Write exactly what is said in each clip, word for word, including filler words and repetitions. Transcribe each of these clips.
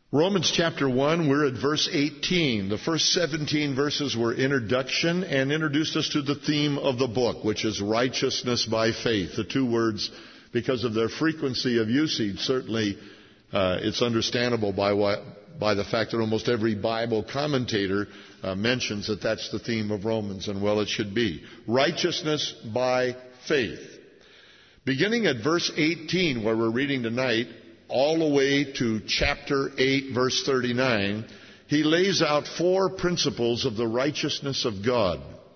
Romans chapter one, we're at verse eighteen. The first seventeen verses were introduction and introduced us to the theme of the book, which is righteousness by faith. The two words, because of their frequency of usage, certainly uh, it's understandable by what, by the fact that almost every Bible commentator uh, mentions that that's the theme of Romans, and well, it should be. Righteousness by faith. Beginning at verse eighteen, where we're reading tonight, all the way to chapter eight, verse thirty-nine, he lays out four principles of the righteousness of God.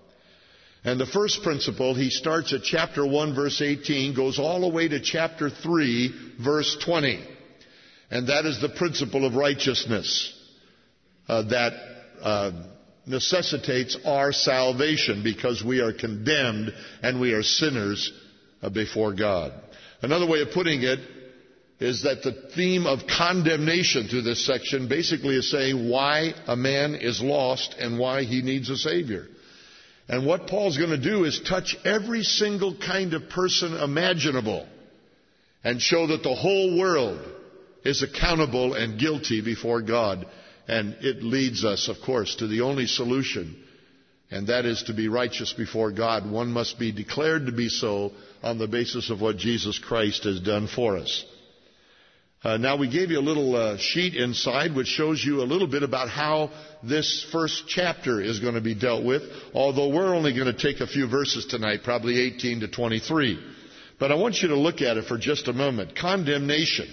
And the first principle, he starts at chapter one, verse eighteen, goes all the way to chapter three, verse twenty. And that is the principle of righteousness uh, that uh, necessitates our salvation, because we are condemned and we are sinners uh, before God. Another way of putting it is that the theme of condemnation through this section basically is saying why a man is lost and why he needs a Savior. And what Paul's going to do is touch every single kind of person imaginable and show that the whole world is accountable and guilty before God. And it leads us, of course, to the only solution, and that is to be righteous before God. One must be declared to be so on the basis of what Jesus Christ has done for us. Uh, now, we gave you a little uh, sheet inside which shows you a little bit about how this first chapter is going to be dealt with, although we're only going to take a few verses tonight, probably eighteen to twenty-three. But I want you to look at it for just a moment. Condemnation.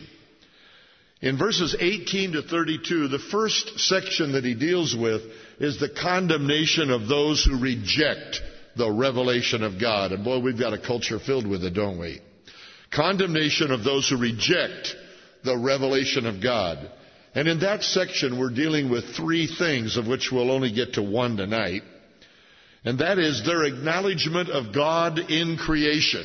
In verses eighteen to thirty-two, the first section that he deals with is the condemnation of those who reject the revelation of God. And boy, we've got a culture filled with it, don't we? Condemnation of those who reject the revelation of God. And in that section, we're dealing with three things, of which we'll only get to one tonight. And that is their acknowledgement of God in creation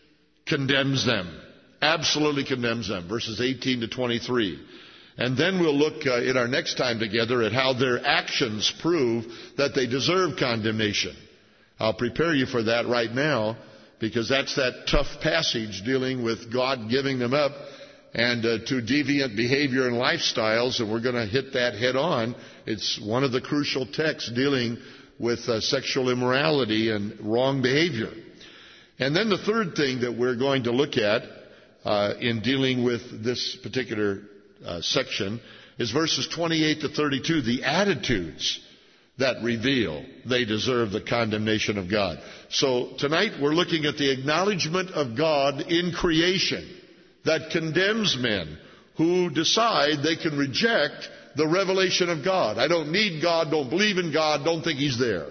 condemns them. Absolutely condemns them. Verses eighteen to twenty-three. And then we'll look uh, in our next time together at how their actions prove that they deserve condemnation. I'll prepare you for that right now, because that's that tough passage dealing with God giving them up and uh, to deviant behavior and lifestyles, and we're going to hit that head on. It's one of the crucial texts dealing with uh, sexual immorality and wrong behavior. And then the third thing that we're going to look at uh, in dealing with this particular uh, section is verses twenty-eight to thirty-two, the attitudes that reveal they deserve the condemnation of God. So tonight we're looking at the acknowledgement of God in creation that condemns men who decide they can reject the revelation of God. I don't need God, don't believe in God, don't think He's there.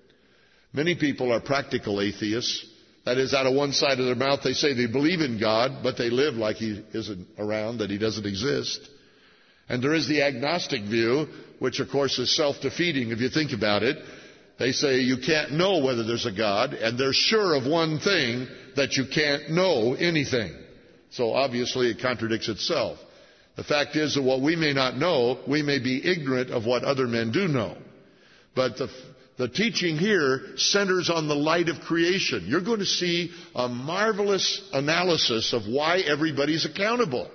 Many people are practical atheists. That is, out of one side of their mouth they say they believe in God, but they live like He isn't around, that He doesn't exist. And there is the agnostic view, which of course is self-defeating if you think about it. They say you can't know whether there's a God, and they're sure of one thing, that you can't know anything. So obviously it contradicts itself. The fact is that what we may not know, we may be ignorant of what other men do know. But the, the teaching here centers on the light of creation. You're going to see a marvelous analysis of why everybody's accountable.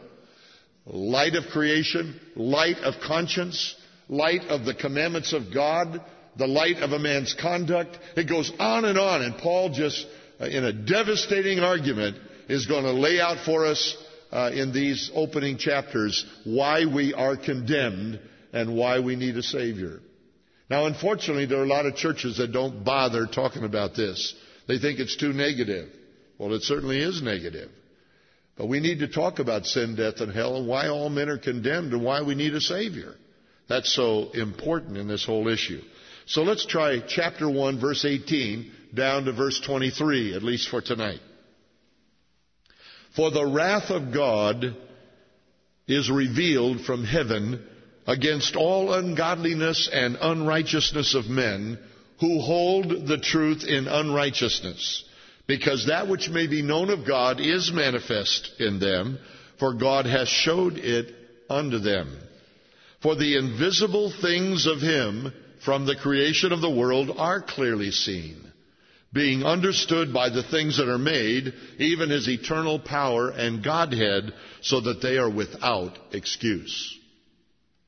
Light of creation, light of conscience, light of the commandments of God, the light of a man's conduct. It goes on and on, and Paul just, uh, in a devastating argument, is going to lay out for us uh, in these opening chapters why we are condemned and why we need a Savior. Now, unfortunately, there are a lot of churches that don't bother talking about this. They think it's too negative. Well, it certainly is negative. But we need to talk about sin, death, and hell, and why all men are condemned and why we need a Savior. That's so important in this whole issue. So let's try chapter one, verse eighteen, down to verse twenty-three, at least for tonight. For the wrath of God is revealed from heaven against all ungodliness and unrighteousness of men who hold the truth in unrighteousness, because that which may be known of God is manifest in them, for God has showed it unto them. For the invisible things of Him from the creation of the world are clearly seen, being understood by the things that are made, even His eternal power and Godhead, so that they are without excuse.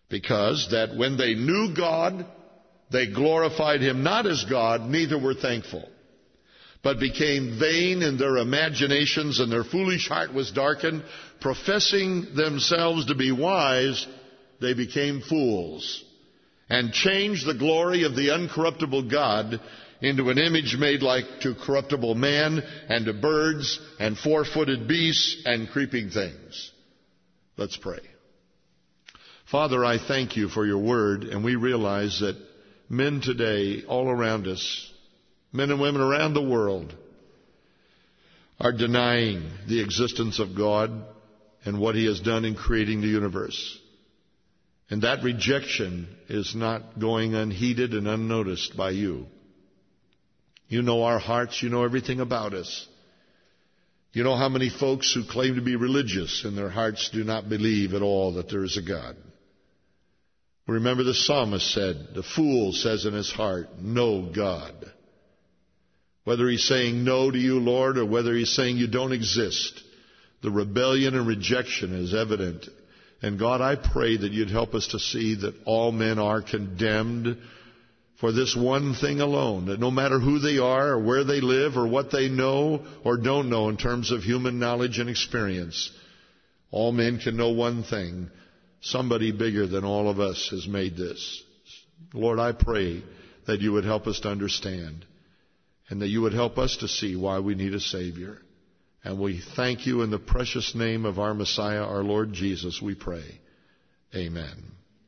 Because that when they knew God, they glorified him not as God, neither were thankful, but became vain in their imaginations, and their foolish heart was darkened. Professing themselves to be wise, they became fools, and changed the glory of the uncorruptible God into an image made like to corruptible man, and to birds, and four-footed beasts, and creeping things. Let's pray. Father, I thank you for your word, and we realize that men today all around us, men and women around the world, are denying the existence of God and what he has done in creating the universe. And that rejection is not going unheeded and unnoticed by you. You know our hearts. You know everything about us. You know how many folks who claim to be religious in their hearts do not believe at all that there is a God. Remember the psalmist said, the fool says in his heart, no God. Whether he's saying no to you, Lord, or whether he's saying you don't exist, the rebellion and rejection is evident. And God, I pray that you'd help us to see that all men are condemned for this one thing alone, that no matter who they are or where they live or what they know or don't know in terms of human knowledge and experience, all men can know one thing. Somebody bigger than all of us has made this. Lord, I pray that you would help us to understand and that you would help us to see why we need a Savior. And we thank you in the precious name of our Messiah, our Lord Jesus, we pray. Amen.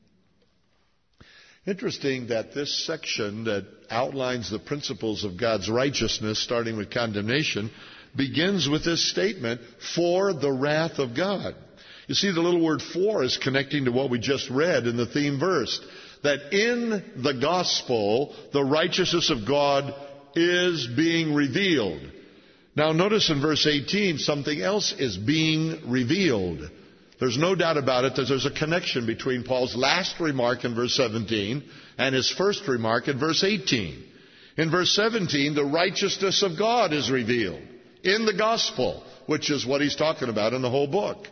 Interesting that this section that outlines the principles of God's righteousness, starting with condemnation, begins with this statement, for the wrath of God. You see, the little word for is connecting to what we just read in the theme verse, that in the gospel, the righteousness of God is being revealed. Now notice in verse eighteen, something else is being revealed. There's no doubt about it that there's a connection between Paul's last remark in verse seventeen and his first remark in verse eighteen. In verse seventeen, the righteousness of God is revealed in the gospel, which is what he's talking about in the whole book.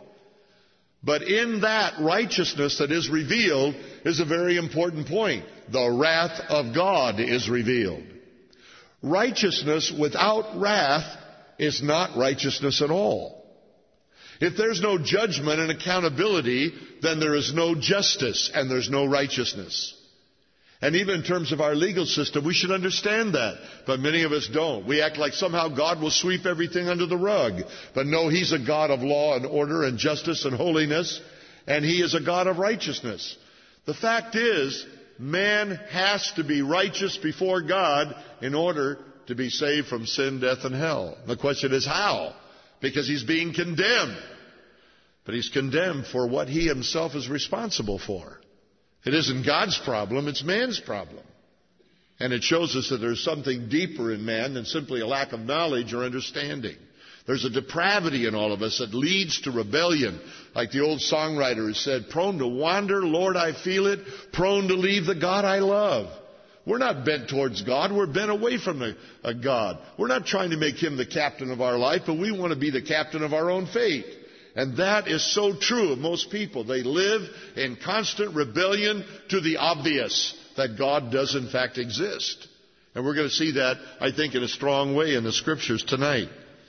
But in that righteousness that is revealed is a very important point. The wrath of God is revealed. Righteousness without wrath is not righteousness at all. If there's no judgment and accountability, then there is no justice and there's no righteousness. And even in terms of our legal system, we should understand that. But many of us don't. We act like somehow God will sweep everything under the rug. But no, he's a God of law and order and justice and holiness. And he is a God of righteousness. The fact is, man has to be righteous before God in order to be saved from sin, death, and hell. The question is how? Because he's being condemned. But he's condemned for what he himself is responsible for. It isn't God's problem, it's man's problem. And it shows us that there's something deeper in man than simply a lack of knowledge or understanding. There's a depravity in all of us that leads to rebellion. Like the old songwriter has said, prone to wander, Lord, I feel it, prone to leave the God I love. We're not bent towards God, we're bent away from the, uh, God. We're not trying to make him the captain of our life, but we want to be the captain of our own fate. And that is so true of most people. They live in constant rebellion to the obvious, that God does in fact exist. And we're going to see that, I think, in a strong way in the scriptures tonight.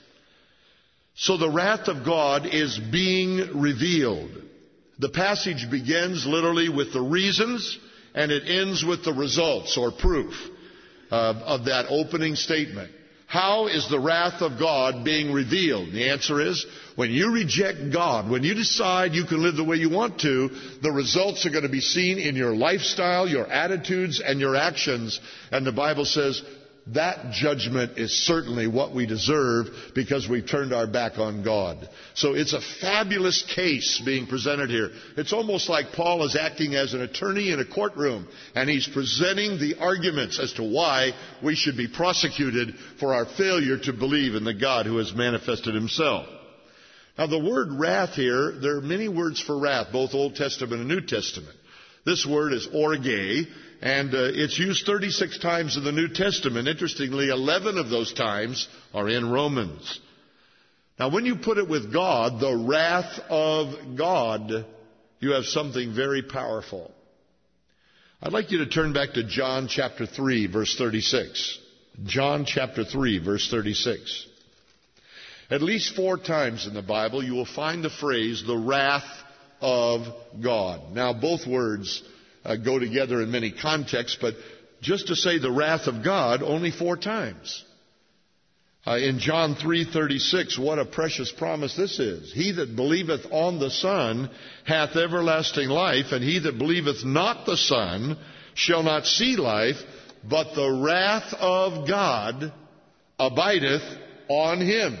So the wrath of God is being revealed. The passage begins literally with the reasons, and it ends with the results or proof of, of that opening statement. How is the wrath of God being revealed? The answer is, when you reject God, when you decide you can live the way you want to, the results are going to be seen in your lifestyle, your attitudes, and your actions. And the Bible says that judgment is certainly what we deserve because we've turned our back on God. So it's a fabulous case being presented here. It's almost like Paul is acting as an attorney in a courtroom, and he's presenting the arguments as to why we should be prosecuted for our failure to believe in the God who has manifested himself. Now the word wrath here, there are many words for wrath, both Old Testament and New Testament. This word is orge, and uh, it's used thirty-six times in the New Testament. Interestingly, eleven of those times are in Romans. Now when you put it with God, the wrath of God you have something very powerful. I'd like you to turn back to John chapter three, verse thirty-six. John chapter three, verse thirty-six. At least four times in the Bible you will find the phrase, the wrath of God. Now both words uh, go together in many contexts, but just to say the wrath of God, only four times. Uh, in John three thirty-six, what a precious promise this is. He that believeth on the Son hath everlasting life, and he that believeth not the Son shall not see life, but the wrath of God abideth on him.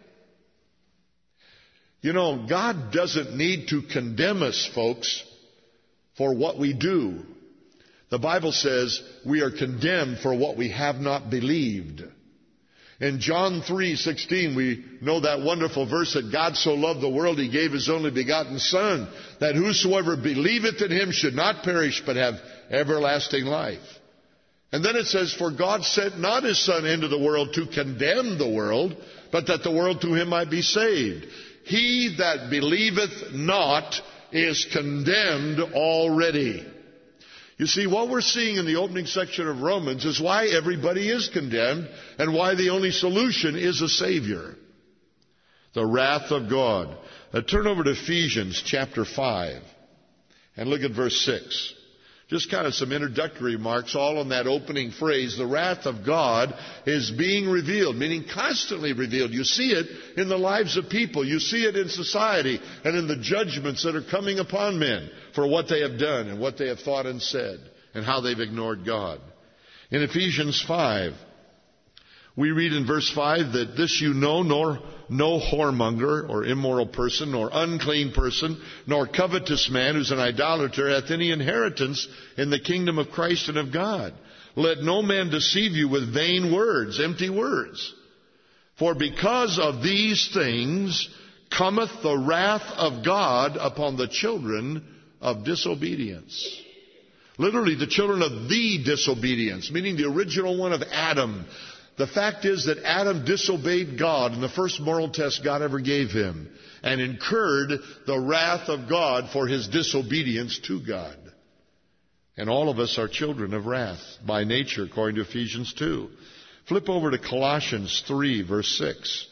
You know, God doesn't need to condemn us, folks, for what we do. The Bible says we are condemned for what we have not believed. In John three sixteen, we know that wonderful verse that God so loved the world, he gave his only begotten Son, that whosoever believeth in him should not perish, but have everlasting life. And then it says, for God sent not his Son into the world to condemn the world, but that the world through him might be saved. He that believeth not is condemned already. You see, what we're seeing in the opening section of Romans is why everybody is condemned and why the only solution is a Savior. The wrath of God. Now turn over to Ephesians chapter five and look at verse six. Just kind of some introductory remarks all on that opening phrase. The wrath of God is being revealed, meaning constantly revealed. You see it in the lives of people. You see it in society and in the judgments that are coming upon men for what they have done and what they have thought and said and how they've ignored God. In Ephesians five, we read in verse five that this you know, nor no whoremonger or immoral person, nor unclean person, nor covetous man who's an idolater hath any inheritance in the kingdom of Christ and of God. Let no man deceive you with vain words, empty words. For because of these things cometh the wrath of God upon the children of disobedience. Literally, the children of the disobedience, meaning the original one of Adam. The fact is that Adam disobeyed God in the first moral test God ever gave him and incurred the wrath of God for his disobedience to God. And all of us are children of wrath by nature, according to Ephesians two. Flip over to Colossians three, verse six.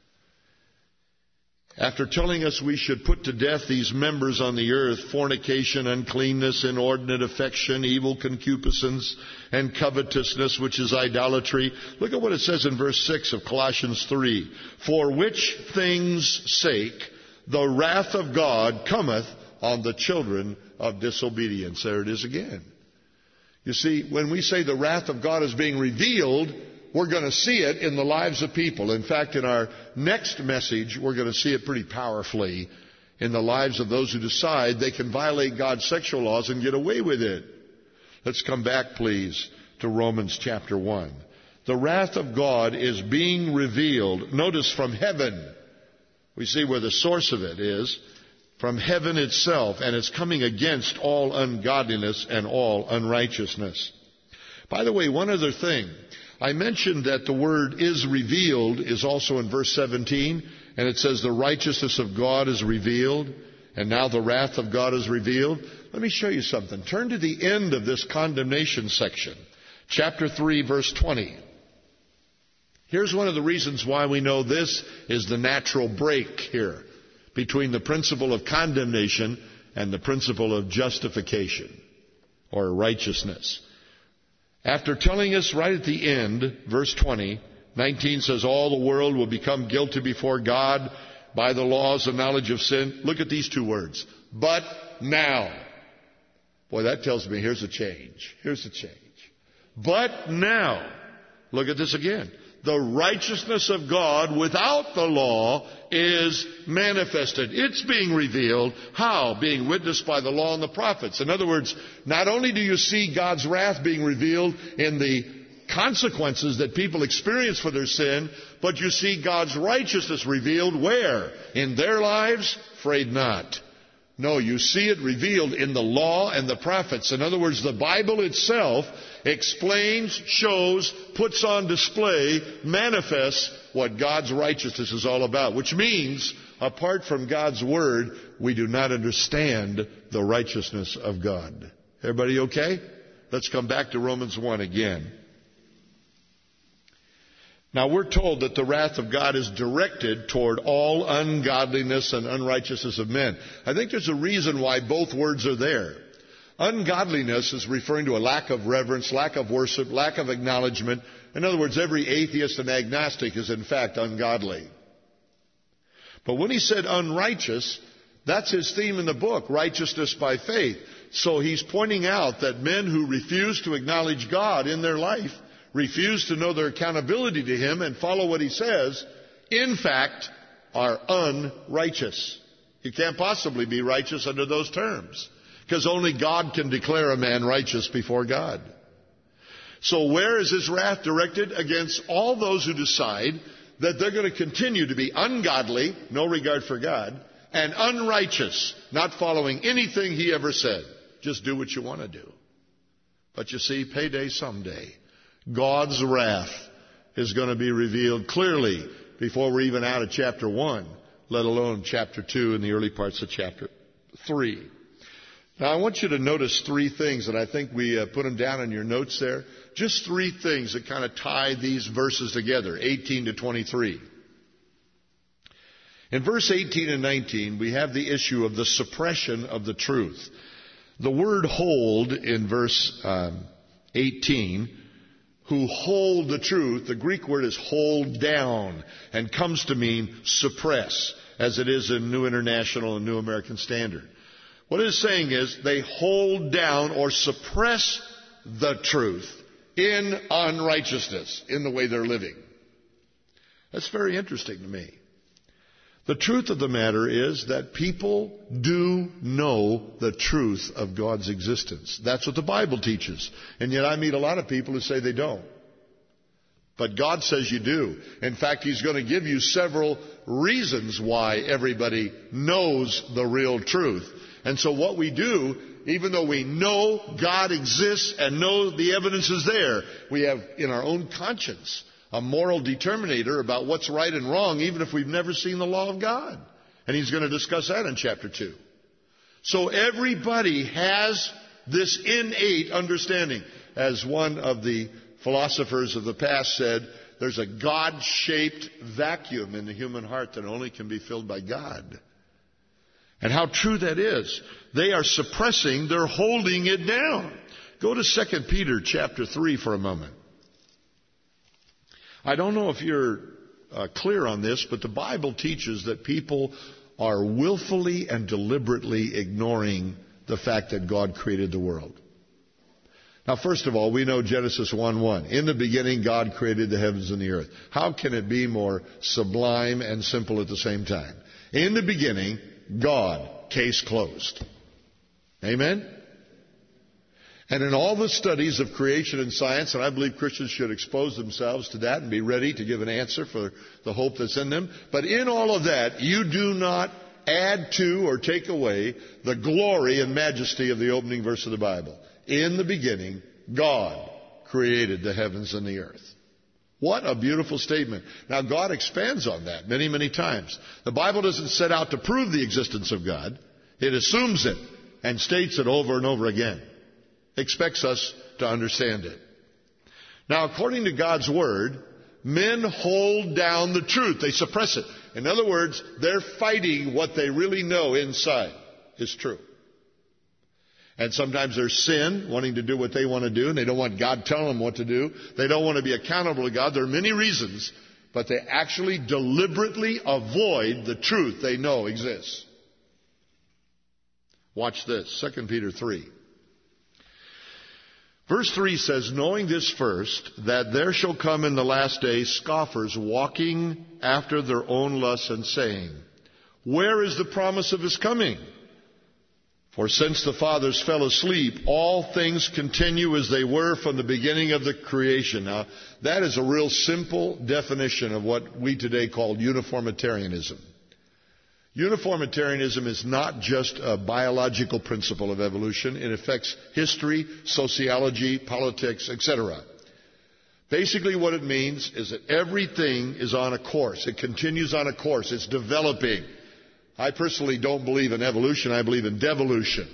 After telling us we should put to death these members on the earth, fornication, uncleanness, inordinate affection, evil concupiscence, and covetousness, which is idolatry. Look at what it says in verse six of Colossians three. For which things' sake the wrath of God cometh on the children of disobedience. There it is again. You see, when we say the wrath of God is being revealed, we're going to see it in the lives of people. In fact, in our next message, we're going to see it pretty powerfully in the lives of those who decide they can violate God's sexual laws and get away with it. Let's come back, please, to Romans chapter one. The wrath of God is being revealed. Notice from heaven. We see where the source of it is. From heaven itself. And it's coming against all ungodliness and all unrighteousness. By the way, one other thing. I mentioned that the word is revealed is also in verse seventeen, and it says the righteousness of God is revealed, and now the wrath of God is revealed. Let me show you something. Turn to the end of this condemnation section, chapter three, verse twenty. Here's one of the reasons why we know this is the natural break here between the principle of condemnation and the principle of justification or righteousness. After telling us right at the end, verse twenty, nineteen says, all the world will become guilty before God by the laws and knowledge of sin. Look at these two words. But now. Boy, that tells me here's a change. Here's a change. But now. Look at this again. The righteousness of God without the law is manifested. It's being revealed. How? Being witnessed by the law and the prophets. In other words, not only do you see God's wrath being revealed in the consequences that people experience for their sin, but you see God's righteousness revealed where? In their lives? Afraid not. No, you see it revealed in the law and the prophets. In other words, the Bible itself explains, shows, puts on display, manifests what God's righteousness is all about. Which means, apart from God's Word, we do not understand the righteousness of God. Everybody okay? Let's come back to Romans one again. Now, we're told that the wrath of God is directed toward all ungodliness and unrighteousness of men. I think there's a reason why both words are there. Ungodliness is referring to a lack of reverence, lack of worship, lack of acknowledgement. In other words, every atheist and agnostic is in fact ungodly. But when he said unrighteous, that's his theme in the book, righteousness by faith. So he's pointing out that men who refuse to acknowledge God in their life, refuse to know their accountability to Him and follow what He says, in fact, are unrighteous. You can't possibly be righteous under those terms, because only God can declare a man righteous before God. So where is His wrath directed? Against all those who decide that they're going to continue to be ungodly, no regard for God, and unrighteous, not following anything He ever said. Just do what you want to do. But you see, payday someday. God's wrath is going to be revealed clearly before we're even out of chapter one, let alone chapter two and the early parts of chapter three. Now, I want you to notice three things, and I think we uh, put them down in your notes there. Just three things that kind of tie these verses together, eighteen to twenty-three. In verse eighteen and nineteen, we have the issue of the suppression of the truth. The word hold in verse um, eighteen, who hold the truth, the Greek word is hold down, and comes to mean suppress, as it is in New International and New American Standard. What it is saying is they hold down or suppress the truth in unrighteousness, in the way they're living. That's very interesting to me. The truth of the matter is that people do know the truth of God's existence. That's what the Bible teaches. And yet I meet a lot of people who say they don't. But God says you do. In fact, He's going to give you several reasons why everybody knows the real truth. And so what we do, even though we know God exists and know the evidence is there, we have in our own conscience a moral determinator about what's right and wrong, even if we've never seen the law of God. And He's going to discuss that in chapter two. So everybody has this innate understanding. As one of the philosophers of the past said, there's a God-shaped vacuum in the human heart that only can be filled by God. And how true that is. They are suppressing, they're holding it down. Go to Second Peter chapter three for a moment. I don't know if you're uh, clear on this, but the Bible teaches that people are willfully and deliberately ignoring the fact that God created the world. Now, first of all, we know Genesis one one. In the beginning, God created the heavens and the earth. How can it be more sublime and simple at the same time? In the beginning, God, case closed. Amen? And in all the studies of creation and science, and I believe Christians should expose themselves to that and be ready to give an answer for the hope that's in them. But in all of that, you do not add to or take away the glory and majesty of the opening verse of the Bible. In the beginning, God created the heavens and the earth. What a beautiful statement. Now, God expands on that many, many times. The Bible doesn't set out to prove the existence of God. It assumes it and states it over and over again. Expects us to understand it. Now, according to God's Word, men hold down the truth. They suppress it. In other words, they're fighting what they really know inside is true. And sometimes there's sin, wanting to do what they want to do, and they don't want God telling them what to do. They don't want to be accountable to God. There are many reasons, but they actually deliberately avoid the truth they know exists. Watch this, Second Peter three. Verse three says, knowing this first, that there shall come in the last days scoffers walking after their own lusts and saying, where is the promise of His coming? For since the fathers fell asleep, all things continue as they were from the beginning of the creation. Now, that is a real simple definition of what we today call uniformitarianism. Uniformitarianism is not just a biological principle of evolution. It affects history, sociology, politics, et cetera. Basically what it means is that everything is on a course. It continues on a course. It's developing. I personally don't believe in evolution. I believe in devolution.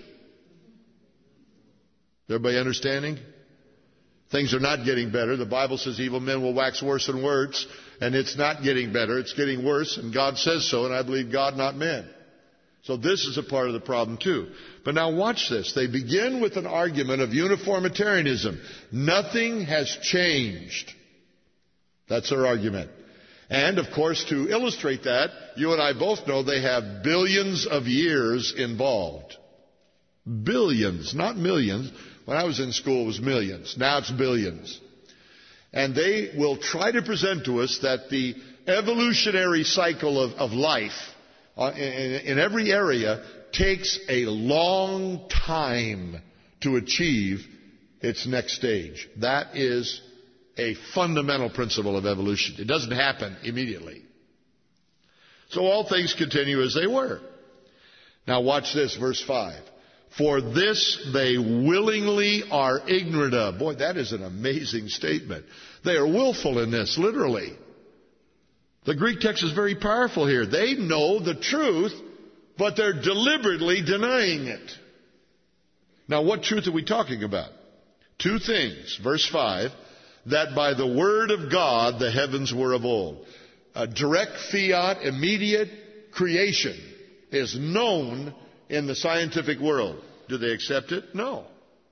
Everybody understanding? Things are not getting better. The Bible says evil men will wax worse and worse, and it's not getting better. It's getting worse, and God says so, and I believe God, not men. So this is a part of the problem too. But now watch this. They begin with an argument of uniformitarianism. Nothing has changed. That's their argument. And, of course, to illustrate that, you and I both know they have billions of years involved. Billions, not millions. When I was in school, it was millions. Now it's billions. And they will try to present to us that the evolutionary cycle of, of life uh, in, in every area takes a long time to achieve its next stage. That is a fundamental principle of evolution. It doesn't happen immediately. So all things continue as they were. Now watch this, verse five. For this they willingly are ignorant of. Boy, that is an amazing statement. They are willful in this, literally. The Greek text is very powerful here. They know the truth, but they're deliberately denying it. Now, what truth are we talking about? Two things. Verse five, that by the word of God the heavens were of old. A direct fiat, immediate creation is known in the scientific world. Do they accept it? No.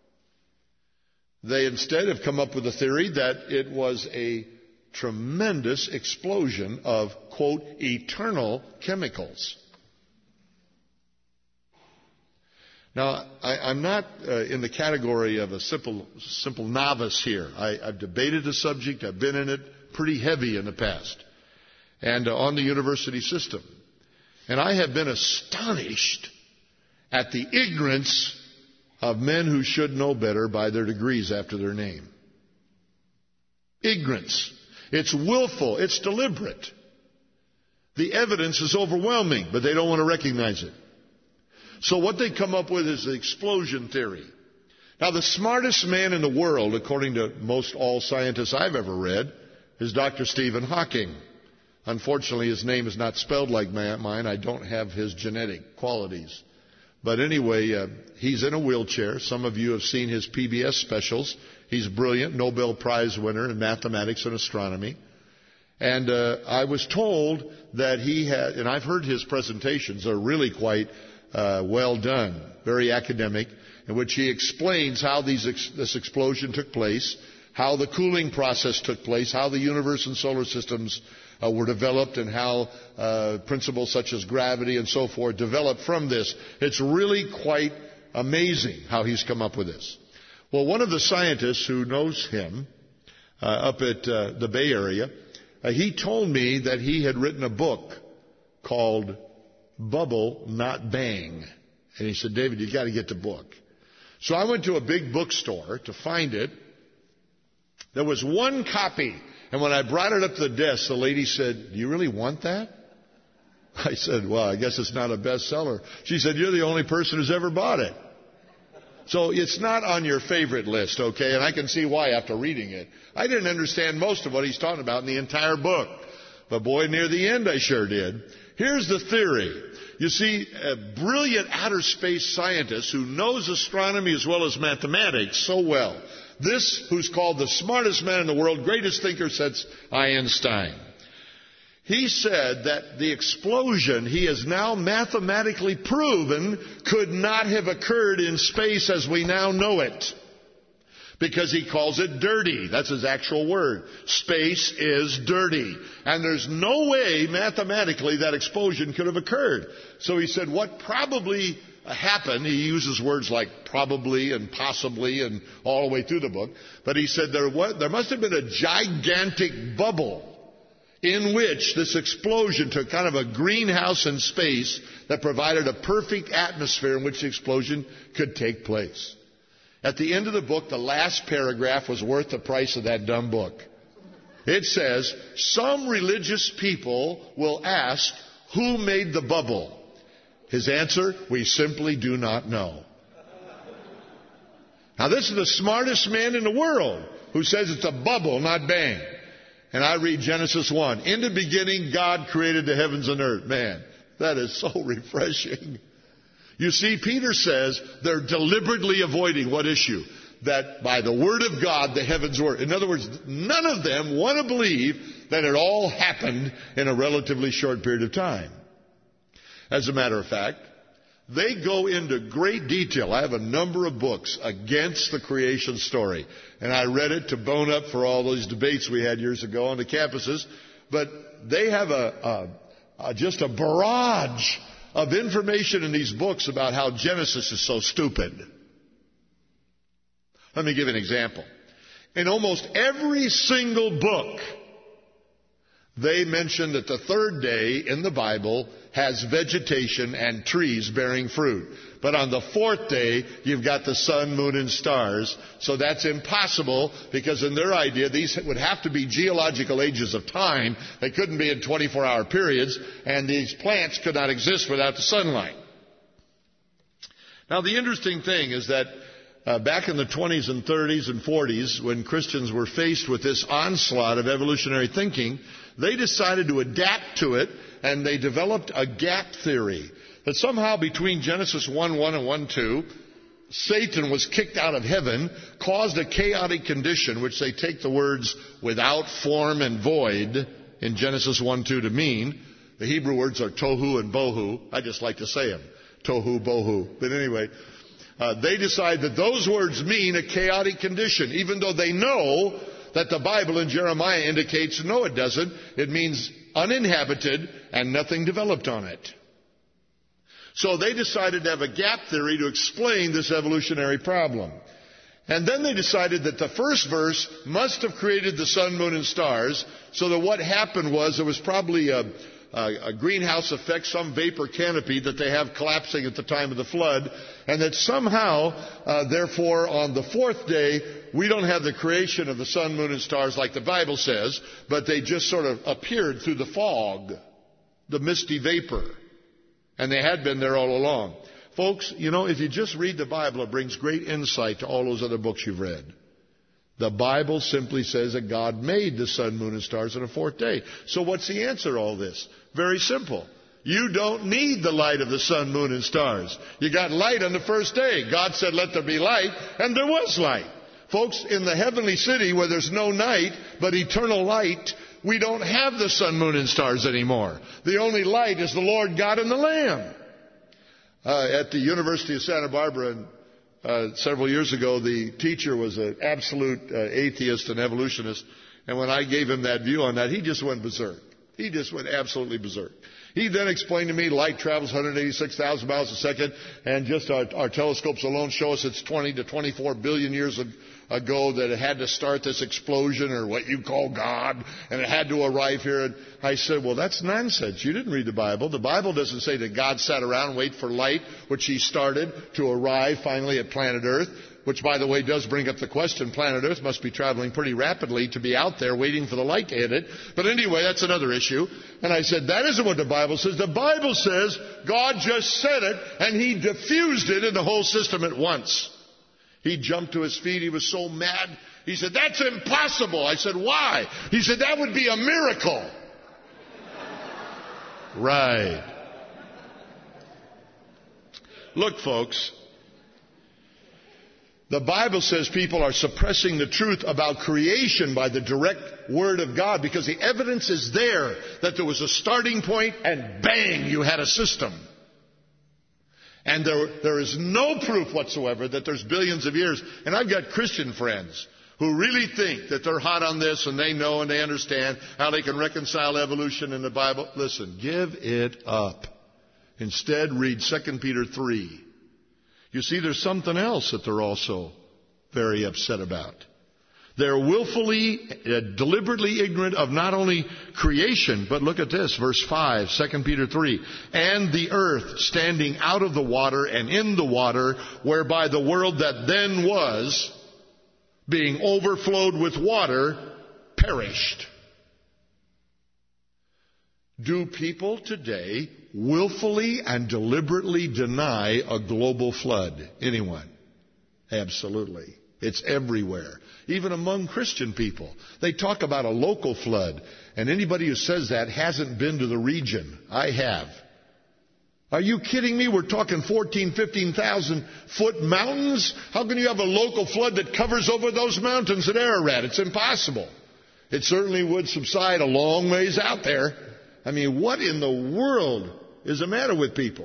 They instead have come up with a theory that it was a tremendous explosion of, quote, eternal chemicals. Now, I, I'm not uh, in the category of a simple, simple novice here. I, I've debated the subject. I've been in it pretty heavy in the past, and uh, on the university system. And I have been astonished at the ignorance of men who should know better by their degrees after their name. Ignorance. It's willful. It's deliberate. The evidence is overwhelming, but they don't want to recognize it. So what they come up with is the explosion theory. Now, the smartest man in the world, according to most all scientists I've ever read, is Doctor Stephen Hawking. Unfortunately, his name is not spelled like mine. I don't have his genetic qualities. But anyway, uh, he's in a wheelchair. Some of you have seen his P B S specials. He's brilliant, Nobel Prize winner in mathematics and astronomy. And uh, I was told that he had, and I've heard his presentations are really quite uh, well done, very academic, in which he explains how these ex- this explosion took place, how the cooling process took place, how the universe and solar systems uh, were developed, and how uh, principles such as gravity and so forth developed from this. It's really quite amazing how he's come up with this. Well, one of the scientists who knows him uh, up at uh, the Bay Area, uh, he told me that he had written a book called Bubble, Not Bang. And he said, David, you've got to get the book. So I went to a big bookstore to find it. There was one copy. And when I brought it up to the desk, the lady said, do you really want that? I said, well, I guess it's not a bestseller. She said, you're the only person who's ever bought it. So it's not on your favorite list, okay? And I can see why after reading it. I didn't understand most of what he's talking about in the entire book. But boy, near the end I sure did. Here's the theory. You see, a brilliant outer space scientist who knows astronomy as well as mathematics so well. This, who's called the smartest man in the world, greatest thinker since Einstein. He said that the explosion he has now mathematically proven could not have occurred in space as we now know it. Because he calls it dirty. That's his actual word. Space is dirty. And there's no way mathematically that explosion could have occurred. So he said what probably happened, he uses words like probably and possibly and all the way through the book, but he said there was, there must have been a gigantic bubble in which this explosion took, kind of a greenhouse in space that provided a perfect atmosphere in which the explosion could take place. At the end of the book, the last paragraph was worth the price of that dumb book. It says, some religious people will ask, who made the bubble? His answer, we simply do not know. Now this is the smartest man in the world who says it's a bubble, not bang. And I read Genesis one. In the beginning, God created the heavens and earth. Man, that is so refreshing. You see, Peter says they're deliberately avoiding what issue? That by the word of God, the heavens were. In other words, none of them want to believe that it all happened in a relatively short period of time. As a matter of fact, they go into great detail. I have a number of books against the creation story. And I read it to bone up for all those debates we had years ago on the campuses. But they have a, a, a just a barrage of information in these books about how Genesis is so stupid. Let me give an example. In almost every single book, they mention that the third day in the Bible has vegetation and trees bearing fruit. But on the fourth day, you've got the sun, moon, and stars. So that's impossible because in their idea, these would have to be geological ages of time. They couldn't be in twenty-four hour periods, and these plants could not exist without the sunlight. Now, the interesting thing is that Uh, back in the twenties and thirties and forties, when Christians were faced with this onslaught of evolutionary thinking, they decided to adapt to it, and they developed a gap theory. That somehow between Genesis one one and one two, Satan was kicked out of heaven, caused a chaotic condition, which they take the words without form and void in Genesis one two to mean. The Hebrew words are tohu and bohu. I just like to say them. Tohu, bohu. But anyway, Uh, they decide that those words mean a chaotic condition, even though they know that the Bible in Jeremiah indicates, no, it doesn't. It means uninhabited and nothing developed on it. So they decided to have a gap theory to explain this evolutionary problem. And then they decided that the first verse must have created the sun, moon, and stars, so that what happened was there was probably a Uh, a greenhouse effect, some vapor canopy that they have collapsing at the time of the flood, and that somehow, uh, therefore, on the fourth day, we don't have the creation of the sun, moon, and stars like the Bible says, but they just sort of appeared through the fog, the misty vapor, and they had been there all along. Folks, you know, if you just read the Bible, it brings great insight to all those other books you've read. The Bible simply says that God made the sun, moon, and stars on a fourth day. So what's the answer to all this? Very simple. You don't need the light of the sun, moon, and stars. You got light on the first day. God said, let there be light, and there was light. Folks, in the heavenly city where there's no night but eternal light, we don't have the sun, moon, and stars anymore. The only light is the Lord God and the Lamb. Uh, at the University of Santa Barbara, Uh, several years ago, the teacher was an absolute uh, atheist and evolutionist, and when I gave him that view on that, he just went berserk. He just went absolutely berserk. He then explained to me light travels one hundred eighty-six thousand miles a second, and just our, our telescopes alone show us it's twenty to twenty-four billion years ago that it had to start this explosion, or what you call God, and it had to arrive here. And I said, well, that's nonsense. You didn't read the Bible. The Bible doesn't say that God sat around and waited for light, which he started to arrive finally at planet Earth, which, by the way, does bring up the question, planet Earth must be traveling pretty rapidly to be out there waiting for the light to hit it. But anyway, that's another issue. And I said, that isn't what the Bible says. The Bible says God just said it, and he diffused it in the whole system at once. He jumped to his feet. He was so mad. He said, that's impossible. I said, why? He said, that would be a miracle. Right. Look, folks. The Bible says people are suppressing the truth about creation by the direct word of God because the evidence is there that there was a starting point and bang, you had a system. And there, there is no proof whatsoever that there's billions of years. And I've got Christian friends who really think that they're hot on this and they know and they understand how they can reconcile evolution in the Bible. Listen, give it up. Instead, read Second Peter three. You see, there's something else that they're also very upset about. They're willfully, uh, deliberately ignorant of not only creation, but look at this, verse five, Second Peter three. And the earth standing out of the water and in the water, whereby the world that then was, being overflowed with water, perished. Do people today willfully and deliberately deny a global flood? Anyone? Absolutely. It's everywhere. Even among Christian people. They talk about a local flood. And anybody who says that hasn't been to the region. I have. Are you kidding me? We're talking fourteen, fifteen thousand foot mountains. How can you have a local flood that covers over those mountains at Ararat? It's impossible. It certainly would subside a long ways out there. I mean, what in the world is the matter with people?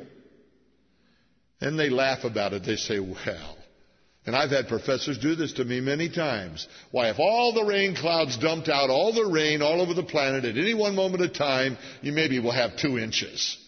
And they laugh about it. They say, well, and I've had professors do this to me many times. Why, if all the rain clouds dumped out, all the rain all over the planet at any one moment of time, you maybe will have two inches.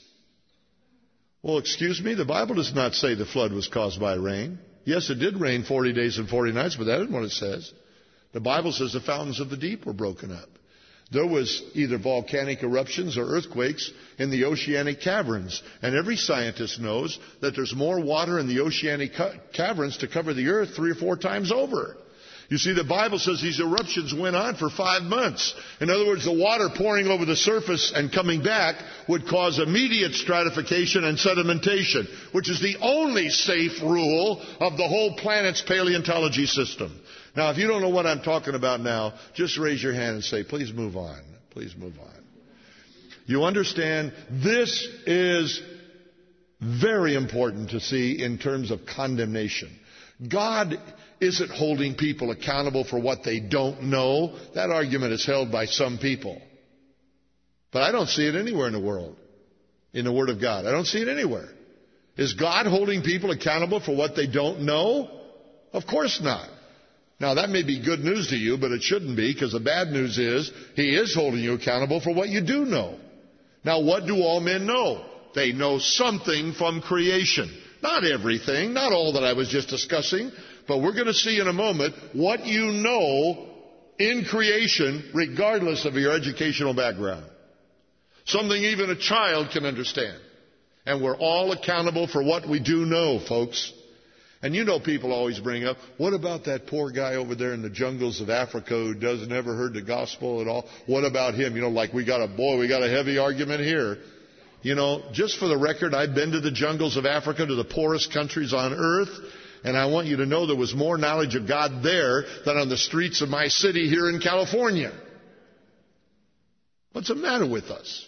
Well, excuse me, the Bible does not say the flood was caused by rain. Yes, it did rain forty days and forty nights, but that isn't what it says. The Bible says the fountains of the deep were broken up. There was either volcanic eruptions or earthquakes in the oceanic caverns. And every scientist knows that there's more water in the oceanic ca- caverns to cover the earth three or four times over. You see, the Bible says these eruptions went on for five months. In other words, the water pouring over the surface and coming back would cause immediate stratification and sedimentation, which is the only safe rule of the whole planet's paleontology system. Now, if you don't know what I'm talking about now, just raise your hand and say, please move on. Please move on. You understand, this is very important to see in terms of condemnation. God isn't holding people accountable for what they don't know. That argument is held by some people. But I don't see it anywhere in the world, in the Word of God. I don't see it anywhere. Is God holding people accountable for what they don't know? Of course not. Now, that may be good news to you, but it shouldn't be, because the bad news is He is holding you accountable for what you do know. Now, what do all men know? They know something from creation. Not everything, not all that I was just discussing, but we're going to see in a moment what you know in creation, regardless of your educational background. Something even a child can understand. And we're all accountable for what we do know, folks. And you know, people always bring up, what about that poor guy over there in the jungles of Africa who does never heard the gospel at all? What about him? You know, like we got a, boy, we got a heavy argument here. You know, just for the record, I've been to the jungles of Africa, to the poorest countries on earth, and I want you to know there was more knowledge of God there than on the streets of my city here in California. What's the matter with us?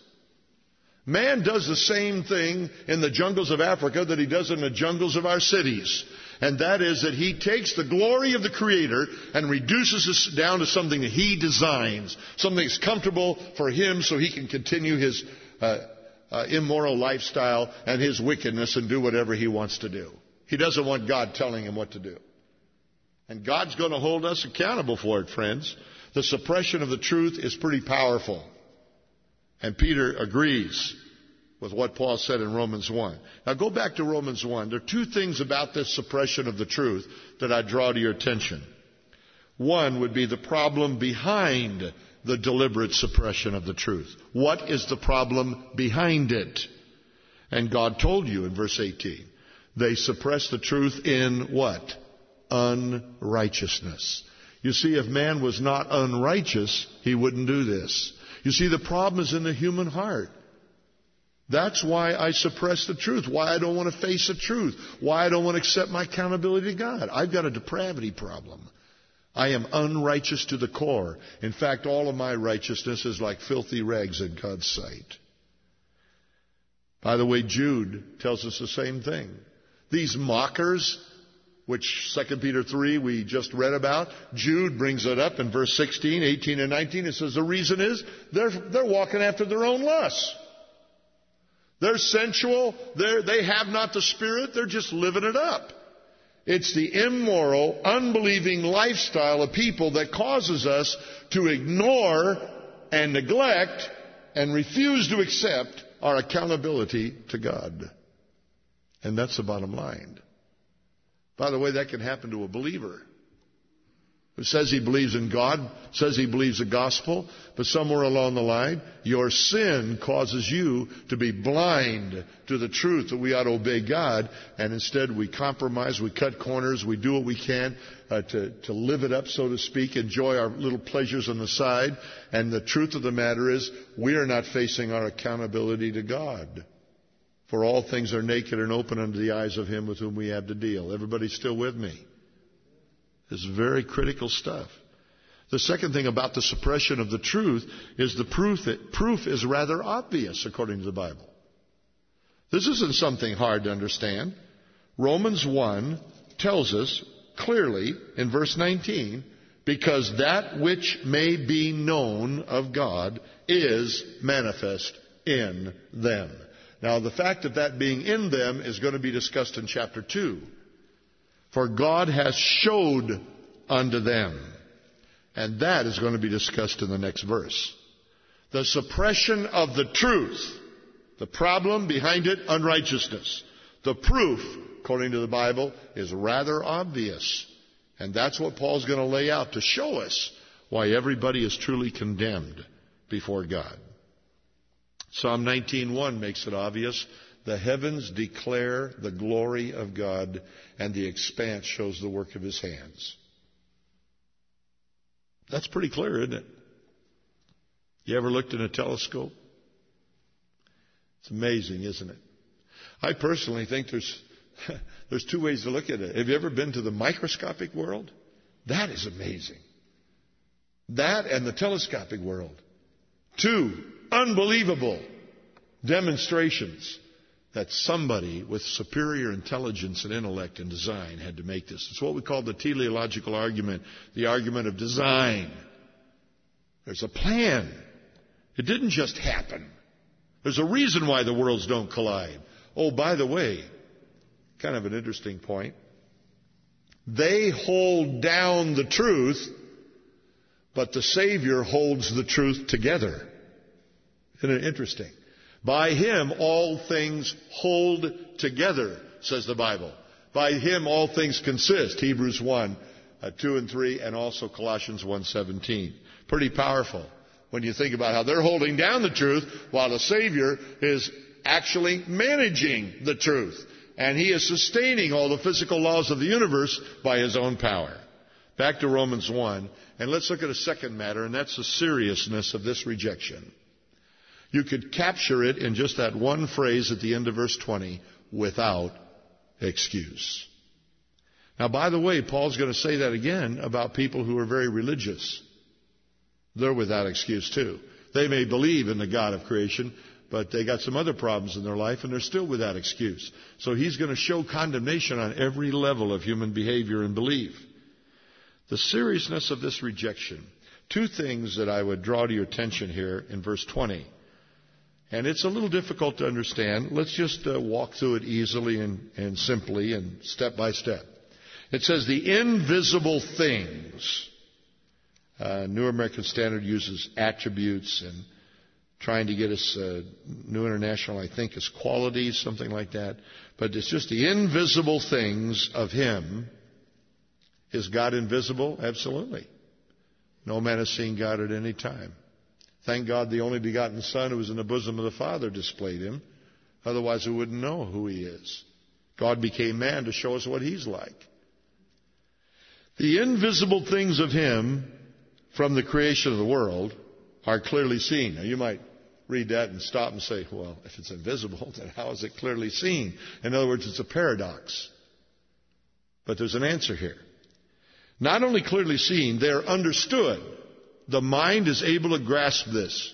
Man does the same thing in the jungles of Africa that he does in the jungles of our cities. And that is that he takes the glory of the Creator and reduces us down to something that he designs, something that's comfortable for him so he can continue his uh, uh, immoral lifestyle and his wickedness and do whatever he wants to do. He doesn't want God telling him what to do. And God's going to hold us accountable for it, friends. The suppression of the truth is pretty powerful. And Peter agrees with what Paul said in Romans one. Now go back to Romans one. There are two things about this suppression of the truth that I draw to your attention. One would be the problem behind the deliberate suppression of the truth. What is the problem behind it? And God told you in verse eighteen. They suppress the truth in what? Unrighteousness. You see, if man was not unrighteous, he wouldn't do this. You see, the problem is in the human heart. That's why I suppress the truth, why I don't want to face the truth, why I don't want to accept my accountability to God. I've got a depravity problem. I am unrighteous to the core. In fact, all of my righteousness is like filthy rags in God's sight. By the way, Jude tells us the same thing. These mockers, which Second Peter three we just read about, Jude brings it up in verse sixteen, eighteen, and nineteen. It says the reason is they're, they're walking after their own lusts. They're sensual. They're, they have not the Spirit. They're just living it up. It's the immoral, unbelieving lifestyle of people that causes us to ignore and neglect and refuse to accept our accountability to God. And that's the bottom line. By the way, that can happen to a believer who says he believes in God, says he believes the gospel, but somewhere along the line, your sin causes you to be blind to the truth that we ought to obey God, and instead we compromise, we cut corners, we do what we can uh, to, to live it up, so to speak, enjoy our little pleasures on the side, and the truth of the matter is we are not facing our accountability to God. For all things are naked and open unto the eyes of him with whom we have to deal. Everybody still with me? This is very critical stuff. The second thing about the suppression of the truth is the proof, that proof is rather obvious according to the Bible. This isn't something hard to understand. Romans one tells us clearly in verse nineteen, because that which may be known of God is manifest in them. Now, the fact of that being in them is going to be discussed in chapter two. For God has showed unto them. And that is going to be discussed in the next verse. The suppression of the truth. The problem behind it, unrighteousness. The proof, according to the Bible, is rather obvious. And that's what Paul's going to lay out to show us why everybody is truly condemned before God. Psalm nineteen one makes it obvious. The heavens declare the glory of God, and the expanse shows the work of his hands. That's pretty clear, isn't it? You ever looked in a telescope? It's amazing, isn't it? I personally think there's there's two ways to look at it. Have you ever been to the microscopic world? That is amazing. That and the telescopic world. Two unbelievable demonstrations that somebody with superior intelligence and intellect and design had to make this. It's what we call the teleological argument, the argument of design. There's a plan. It didn't just happen. There's a reason why the worlds don't collide. Oh, by the way, kind of an interesting point. They hold down the truth, but the Savior holds the truth together. Isn't it interesting? By him all things hold together, says the Bible. By him all things consist, Hebrews one, uh, two and three, and also Colossians one seventeen. Pretty powerful when you think about how they're holding down the truth while the Savior is actually managing the truth. And he is sustaining all the physical laws of the universe by his own power. Back to Romans one, and let's look at a second matter, and that's the seriousness of this rejection. You could capture it in just that one phrase at the end of verse twenty, without excuse. Now, by the way, Paul's going to say that again about people who are very religious. They're without excuse too. They may believe in the God of creation, but they got some other problems in their life, and they're still without excuse. So he's going to show condemnation on every level of human behavior and belief. The seriousness of this rejection. Two things that I would draw to your attention here in verse twenty. And it's a little difficult to understand. Let's just uh, walk through it easily and, and simply and step by step. It says the invisible things. Uh, New American Standard uses attributes, and trying to get us, uh, New International, I think, is qualities, something like that. But it's just the invisible things of him. Is God invisible? Absolutely. No man has seen God at any time. Thank God the only begotten Son who was in the bosom of the Father displayed him. Otherwise we wouldn't know who he is. God became man to show us what he's like. The invisible things of him from the creation of the world are clearly seen. Now you might read that and stop and say, well, if it's invisible, then how is it clearly seen? In other words, it's a paradox. But there's an answer here. Not only clearly seen, they're understood. The mind is able to grasp this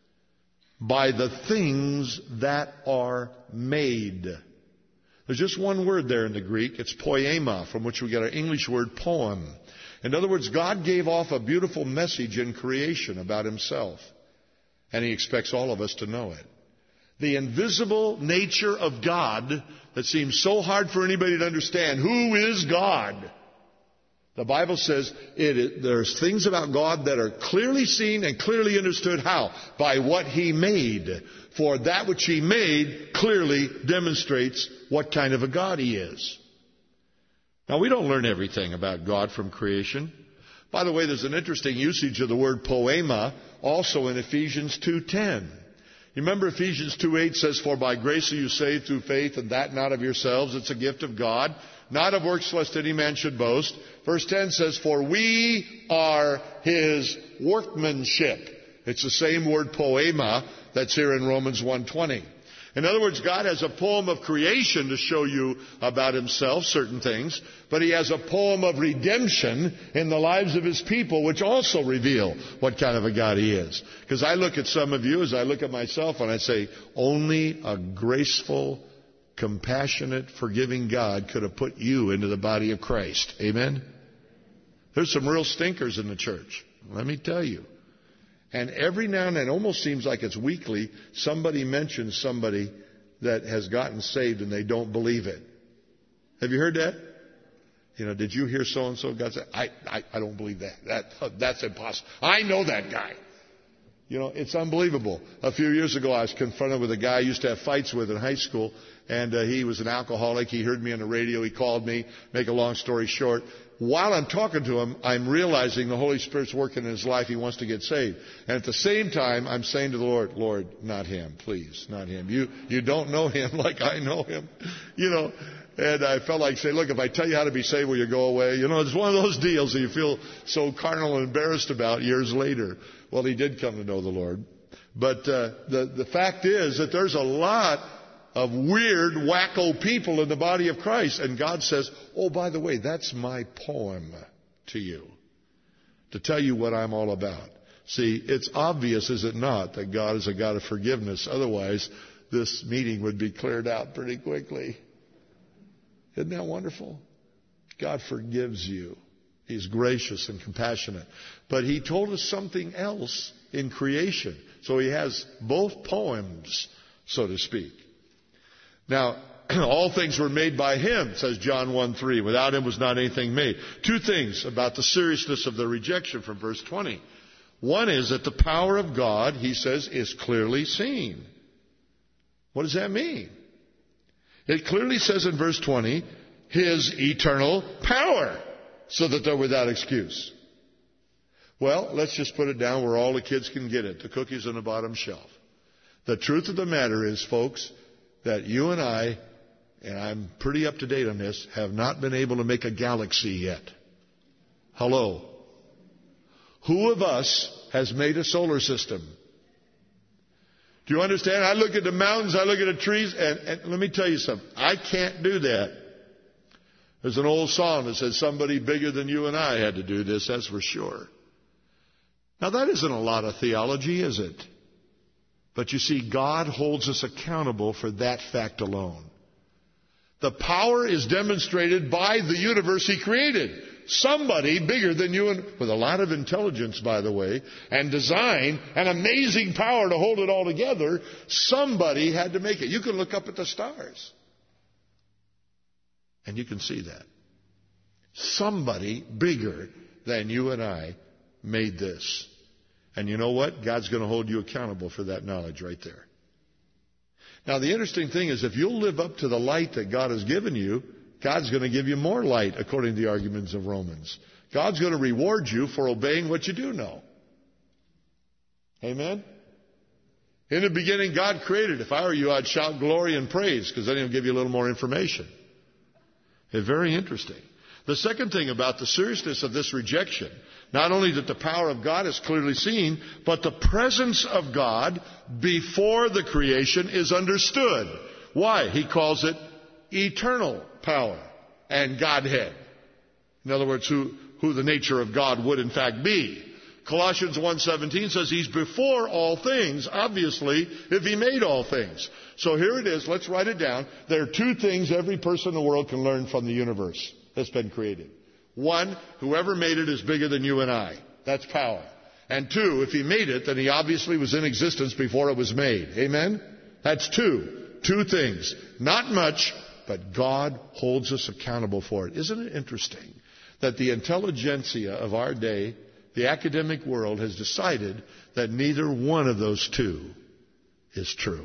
by the things that are made. There's just one word there in the Greek. It's poema, from which we get our English word poem. In other words, God gave off a beautiful message in creation about himself, and he expects all of us to know it. The invisible nature of God that seems so hard for anybody to understand. Who is God? The Bible says it is, there's things about God that are clearly seen and clearly understood. How? By what he made. For that which he made clearly demonstrates what kind of a God he is. Now, we don't learn everything about God from creation. By the way, there's an interesting usage of the word poema also in Ephesians two ten. You remember Ephesians two eight says, for by grace are you saved through faith, and that not of yourselves. It's a gift of God, not of works lest any man should boast. Verse ten says, for we are his workmanship. It's the same word poema that's here in Romans one twenty. In other words, God has a poem of creation to show you about himself, certain things, but he has a poem of redemption in the lives of his people, which also reveal what kind of a God he is. Because I look at some of you as I look at myself and I say, only a graceful, compassionate, forgiving God could have put you into the body of Christ. Amen? There's some real stinkers in the church, let me tell you. And every now and then, it almost seems like it's weekly, somebody mentions somebody that has gotten saved and they don't believe it. Have you heard that? You know, did you hear so-and-so? God said, I, I, I don't believe that. That. That's impossible. I know that guy. You know, it's unbelievable. A few years ago, I was confronted with a guy I used to have fights with in high school, and uh, he was an alcoholic. He heard me on the radio. He called me. Make a long story short, while I'm talking to him, I'm realizing the Holy Spirit's working in his life. He wants to get saved. And at the same time, I'm saying to the Lord, Lord, not him, please, not him. You, you don't know him like I know him. You know, and I felt like saying, look, if I tell you how to be saved, will you go away? You know, it's one of those deals that you feel so carnal and embarrassed about years later. Well, he did come to know the Lord. But uh, the, the fact is that there's a lot of weird, wacko people in the body of Christ. And God says, oh, by the way, that's my poem to you, to tell you what I'm all about. See, it's obvious, is it not, that God is a God of forgiveness. Otherwise, this meeting would be cleared out pretty quickly. Isn't that wonderful? God forgives you. He's gracious and compassionate. But he told us something else in creation. So he has both poems, so to speak. Now, all things were made by him, says John one three. Without him was not anything made. Two things about the seriousness of the rejection from verse twenty. One is that the power of God, he says, is clearly seen. What does that mean? It clearly says in verse twenty, his eternal power, so that they're without excuse. Well, let's just put it down where all the kids can get it. The cookie's on the bottom shelf. The truth of the matter is, folks, that you and I, and I'm pretty up to date on this, have not been able to make a galaxy yet. Hello. Who of us has made a solar system? Do you understand? I look at the mountains, I look at the trees, and, and let me tell you something. I can't do that. There's an old song that says somebody bigger than you and I had to do this, that's for sure. Now that isn't a lot of theology, is it? But you see, God holds us accountable for that fact alone. The power is demonstrated by the universe he created. Somebody bigger than you, and with a lot of intelligence, by the way, and design, and amazing power to hold it all together, somebody had to make it. You can look up at the stars, and you can see that. Somebody bigger than you and I made this. And you know what? God's going to hold you accountable for that knowledge right there. Now, the interesting thing is, if you'll live up to the light that God has given you, God's going to give you more light, according to the arguments of Romans. God's going to reward you for obeying what you do know. Amen? In the beginning, God created. If I were you, I'd shout glory and praise, because then he'll give you a little more information. It's very interesting. The second thing about the seriousness of this rejection, not only that the power of God is clearly seen, but the presence of God before the creation is understood. Why? He calls it eternal power and Godhead. In other words, who, who the nature of God would in fact be. Colossians one seventeen says he's before all things, obviously, if he made all things. So here it is. Let's write it down. There are two things every person in the world can learn from the universe that's been created. One, whoever made it is bigger than you and I. That's power. And two, if he made it, then he obviously was in existence before it was made. Amen? That's two. Two things. Not much, but God holds us accountable for it. Isn't it interesting that the intelligentsia of our day, the academic world, has decided that neither one of those two is true?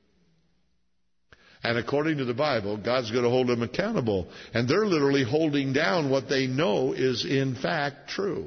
And according to the Bible, God's going to hold them accountable. And they're literally holding down what they know is in fact true.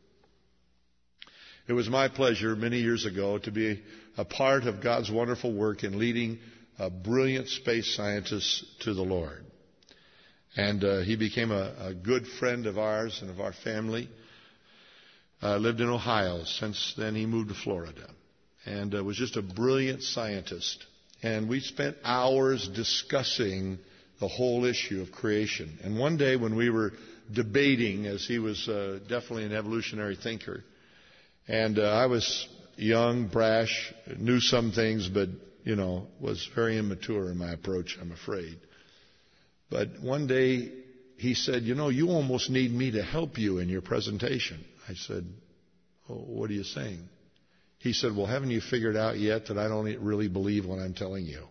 It was my pleasure many years ago to be a part of God's wonderful work in leading a brilliant space scientist to the Lord. And uh, he became a, a good friend of ours and of our family. Uh, lived in Ohio. Since then, he moved to Florida. And uh, was just a brilliant scientist. And we spent hours discussing the whole issue of creation. And one day when we were debating, as he was uh, definitely an evolutionary thinker, and uh, I was young, brash, knew some things, but, you know, was very immature in my approach, I'm afraid. But one day he said, you know, you almost need me to help you in your presentation. I said, oh, what are you saying? He said, well, haven't you figured out yet that I don't really believe what I'm telling you?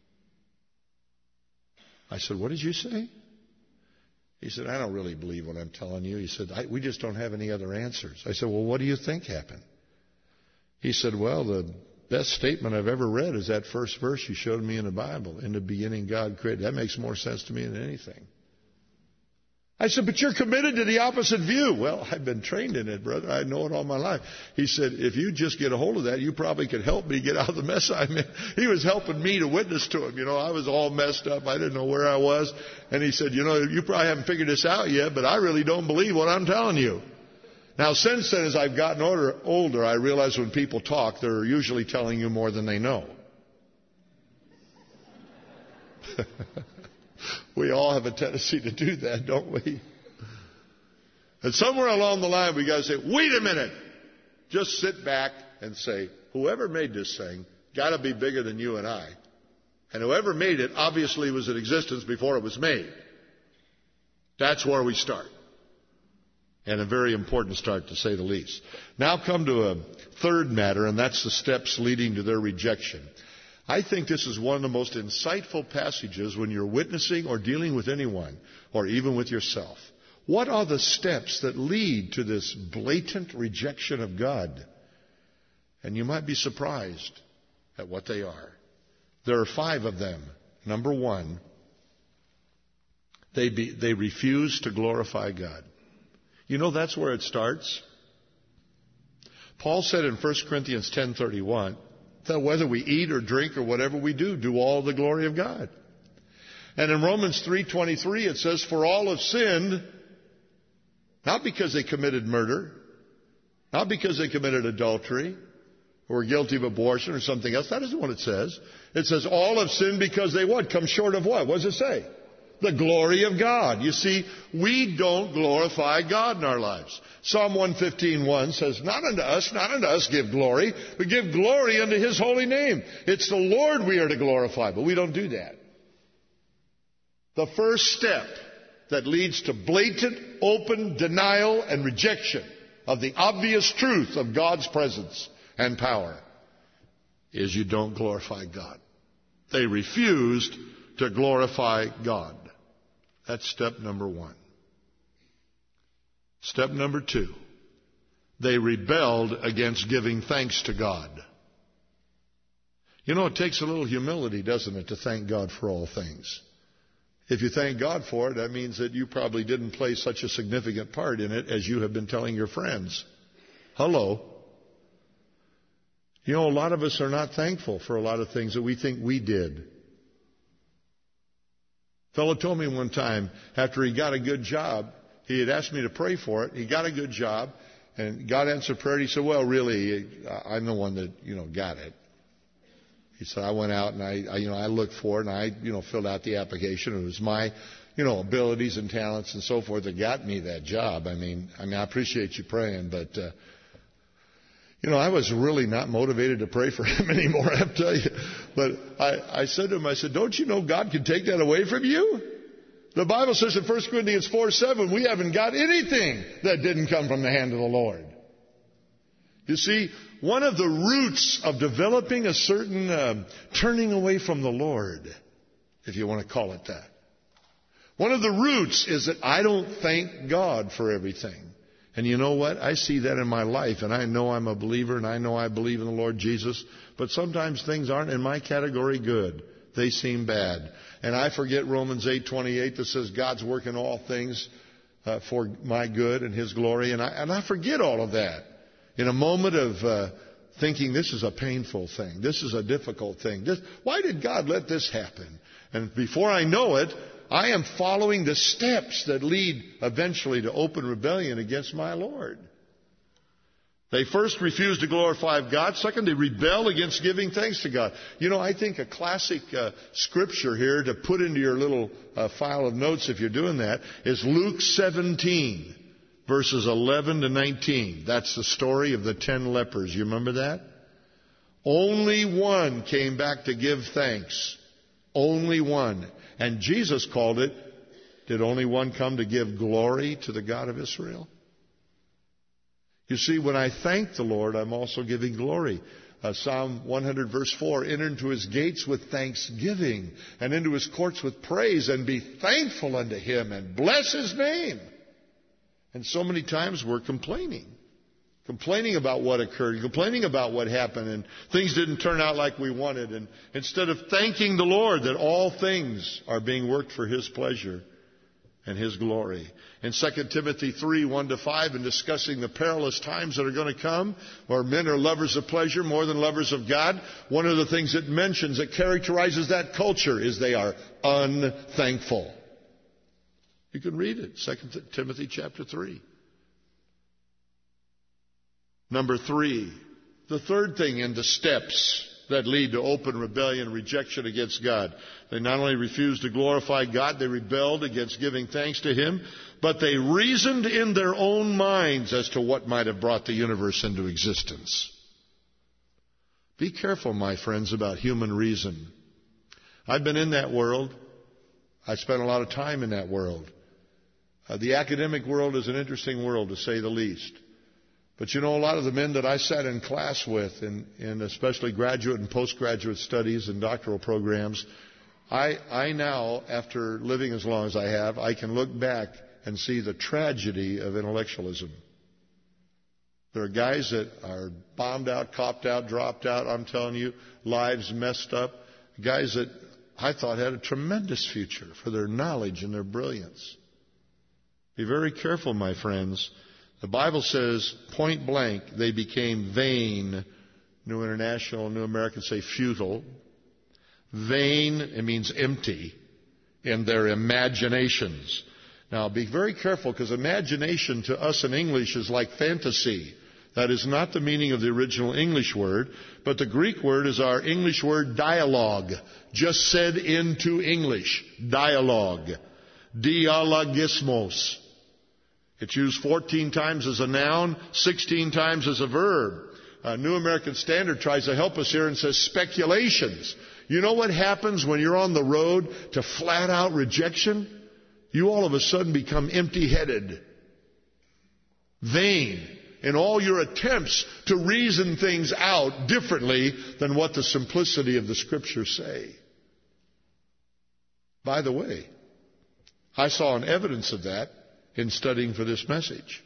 I said, what did you say? He said, I don't really believe what I'm telling you. He said, I, we just don't have any other answers. I said, well, what do you think happened? He said, well, the best statement I've ever read is that first verse you showed me in the Bible. In the beginning, God created. That makes more sense to me than anything. I said, but you're committed to the opposite view. Well, I've been trained in it, brother. I know it all my life. He said, if you just get a hold of that, you probably could help me get out of the mess I'm in. He was helping me to witness to him. You know, I was all messed up. I didn't know where I was. And he said, you know, you probably haven't figured this out yet, but I really don't believe what I'm telling you. Now, since then, as I've gotten older, older, I realize when people talk, they're usually telling you more than they know. We all have a tendency to do that, don't we? And somewhere along the line, we got to say, wait a minute. Just sit back and say, whoever made this thing got to be bigger than you and I. And whoever made it obviously was in existence before it was made. That's where we start. And a very important start, to say the least. Now come to a third matter, and that's the steps leading to their rejection. I think this is one of the most insightful passages when you're witnessing or dealing with anyone, or even with yourself. What are the steps that lead to this blatant rejection of God? And you might be surprised at what they are. There are five of them. Number one, they, be, they refuse to glorify God. You know, that's where it starts. Paul said in First Corinthians ten thirty-one, that whether we eat or drink or whatever we do, do all the glory of God. And in Romans three twenty-three it says, for all have sinned, not because they committed murder, not because they committed adultery, or were guilty of abortion or something else. That isn't what it says. It says all have sinned because they what? Come short of what? What does it say? The glory of God. You see, we don't glorify God in our lives. Psalm one fifteen one says, not unto us, not unto us give glory, but give glory unto His holy name. It's the Lord we are to glorify, but we don't do that. The first step that leads to blatant, open denial and rejection of the obvious truth of God's presence and power is you don't glorify God. They refused to glorify God. That's step number one. Step number two, they rebelled against giving thanks to God. You know, it takes a little humility, doesn't it, to thank God for all things. If you thank God for it, that means that you probably didn't play such a significant part in it as you have been telling your friends. Hello. You know, a lot of us are not thankful for a lot of things that we think we did. A fellow told me one time, after he got a good job, he had asked me to pray for it. He got a good job, and God answered prayer. He said, well, really, I'm the one that, you know, got it. He said, I went out and I, I, you know, I looked for it and I, you know, filled out the application. It was my, you know, abilities and talents and so forth that got me that job. I mean, I mean, I appreciate you praying, but, uh, you know, I was really not motivated to pray for him anymore, I have to tell you. But I, I said to him, I said, don't you know God can take that away from you? The Bible says in First Corinthians four seven, we haven't got anything that didn't come from the hand of the Lord. You see, one of the roots of developing a certain uh, turning away from the Lord, if you want to call it that, one of the roots is that I don't thank God for everything. And you know what? I see that in my life, and I know I'm a believer, and I know I believe in the Lord Jesus, but sometimes things aren't in my category good. They seem bad. And I forget Romans eight twenty-eight that says God's working all things uh, for my good and His glory, and I, and I forget all of that. In a moment of uh, thinking this is a painful thing, this is a difficult thing, this, why did God let this happen? And before I know it, I am following the steps that lead eventually to open rebellion against my Lord. They first refused to glorify God. Second, they rebel against giving thanks to God. You know, I think a classic uh, scripture here to put into your little uh, file of notes if you're doing that is Luke seventeen, verses eleven to nineteen. That's the story of the ten lepers. You remember that? Only one came back to give thanks. Only one. And Jesus called it, did only one come to give glory to the God of Israel? You see, when I thank the Lord, I'm also giving glory. Uh, Psalm one hundred verse four, enter into his gates with thanksgiving and into his courts with praise, and be thankful unto him and bless his name. And so many times we're complaining. Complaining about what occurred, complaining about what happened, and things didn't turn out like we wanted. And instead of thanking the Lord that all things are being worked for his pleasure and his glory. In Second Timothy three, one to five, in discussing the perilous times that are going to come, where men are lovers of pleasure more than lovers of God, one of the things it mentions that characterizes that culture is they are unthankful. You can read it, Second Timothy chapter three. Number three, the third thing in the steps that lead to open rebellion and rejection against God. They not only refused to glorify God, they rebelled against giving thanks to him, but they reasoned in their own minds as to what might have brought the universe into existence. Be careful, my friends, about human reason. I've been in that world. I spent a lot of time in that world. Uh, the academic world is an interesting world, to say the least. But you know, a lot of the men that I sat in class with, in, in especially graduate and postgraduate studies and doctoral programs, I, I now, after living as long as I have, I can look back and see the tragedy of intellectualism. There are guys that are bombed out, copped out, dropped out, I'm telling you, lives messed up. Guys that I thought had a tremendous future for their knowledge and their brilliance. Be very careful, my friends. The Bible says, point blank, they became vain. New International, New American say futile. Vain, it means empty, in their imaginations. Now, be very careful, because imagination to us in English is like fantasy. That is not the meaning of the original English word, but the Greek word is our English word dialogue, just said into English. Dialogue. Dialogismos. It's used fourteen times as a noun, sixteen times as a verb. Uh, New American Standard tries to help us here and says speculations. You know what happens when you're on the road to flat out rejection? You all of a sudden become empty-headed, vain, in all your attempts to reason things out differently than what the simplicity of the Scriptures say. By the way, I saw an evidence of that in studying for this message.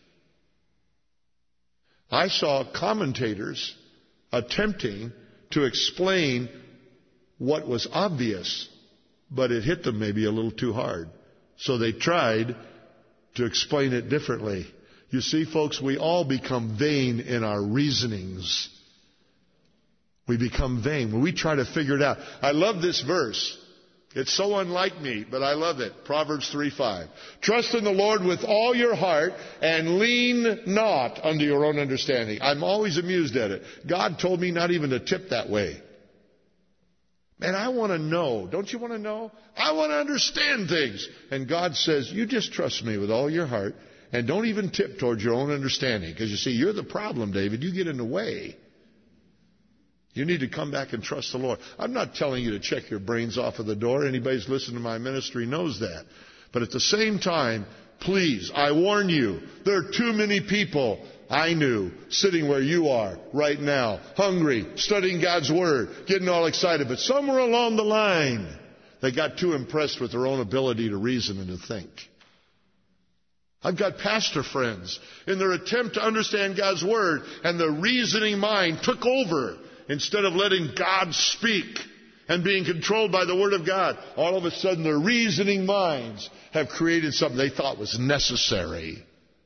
I saw commentators attempting to explain what was obvious, but it hit them maybe a little too hard. So they tried to explain it differently. You see, folks, we all become vain in our reasonings. We become vain when we try to figure it out. I love this verse. It's so unlike me, but I love it. Proverbs three five. Trust in the Lord with all your heart and lean not unto your own understanding. I'm always amused at it. God told me not even to tip that way. Man, I want to know. Don't you want to know? I want to understand things. And God says, you just trust me with all your heart and don't even tip towards your own understanding. Because you see, you're the problem, David. You get in the way. You need to come back and trust the Lord. I'm not telling you to check your brains off of the door. Anybody who's listening to my ministry knows that. But at the same time, please, I warn you, there are too many people I knew sitting where you are right now, hungry, studying God's Word, getting all excited. But somewhere along the line, they got too impressed with their own ability to reason and to think. I've got pastor friends, in their attempt to understand God's Word, and the reasoning mind took over. Instead of letting God speak and being controlled by the Word of God, all of a sudden their reasoning minds have created something they thought was necessary.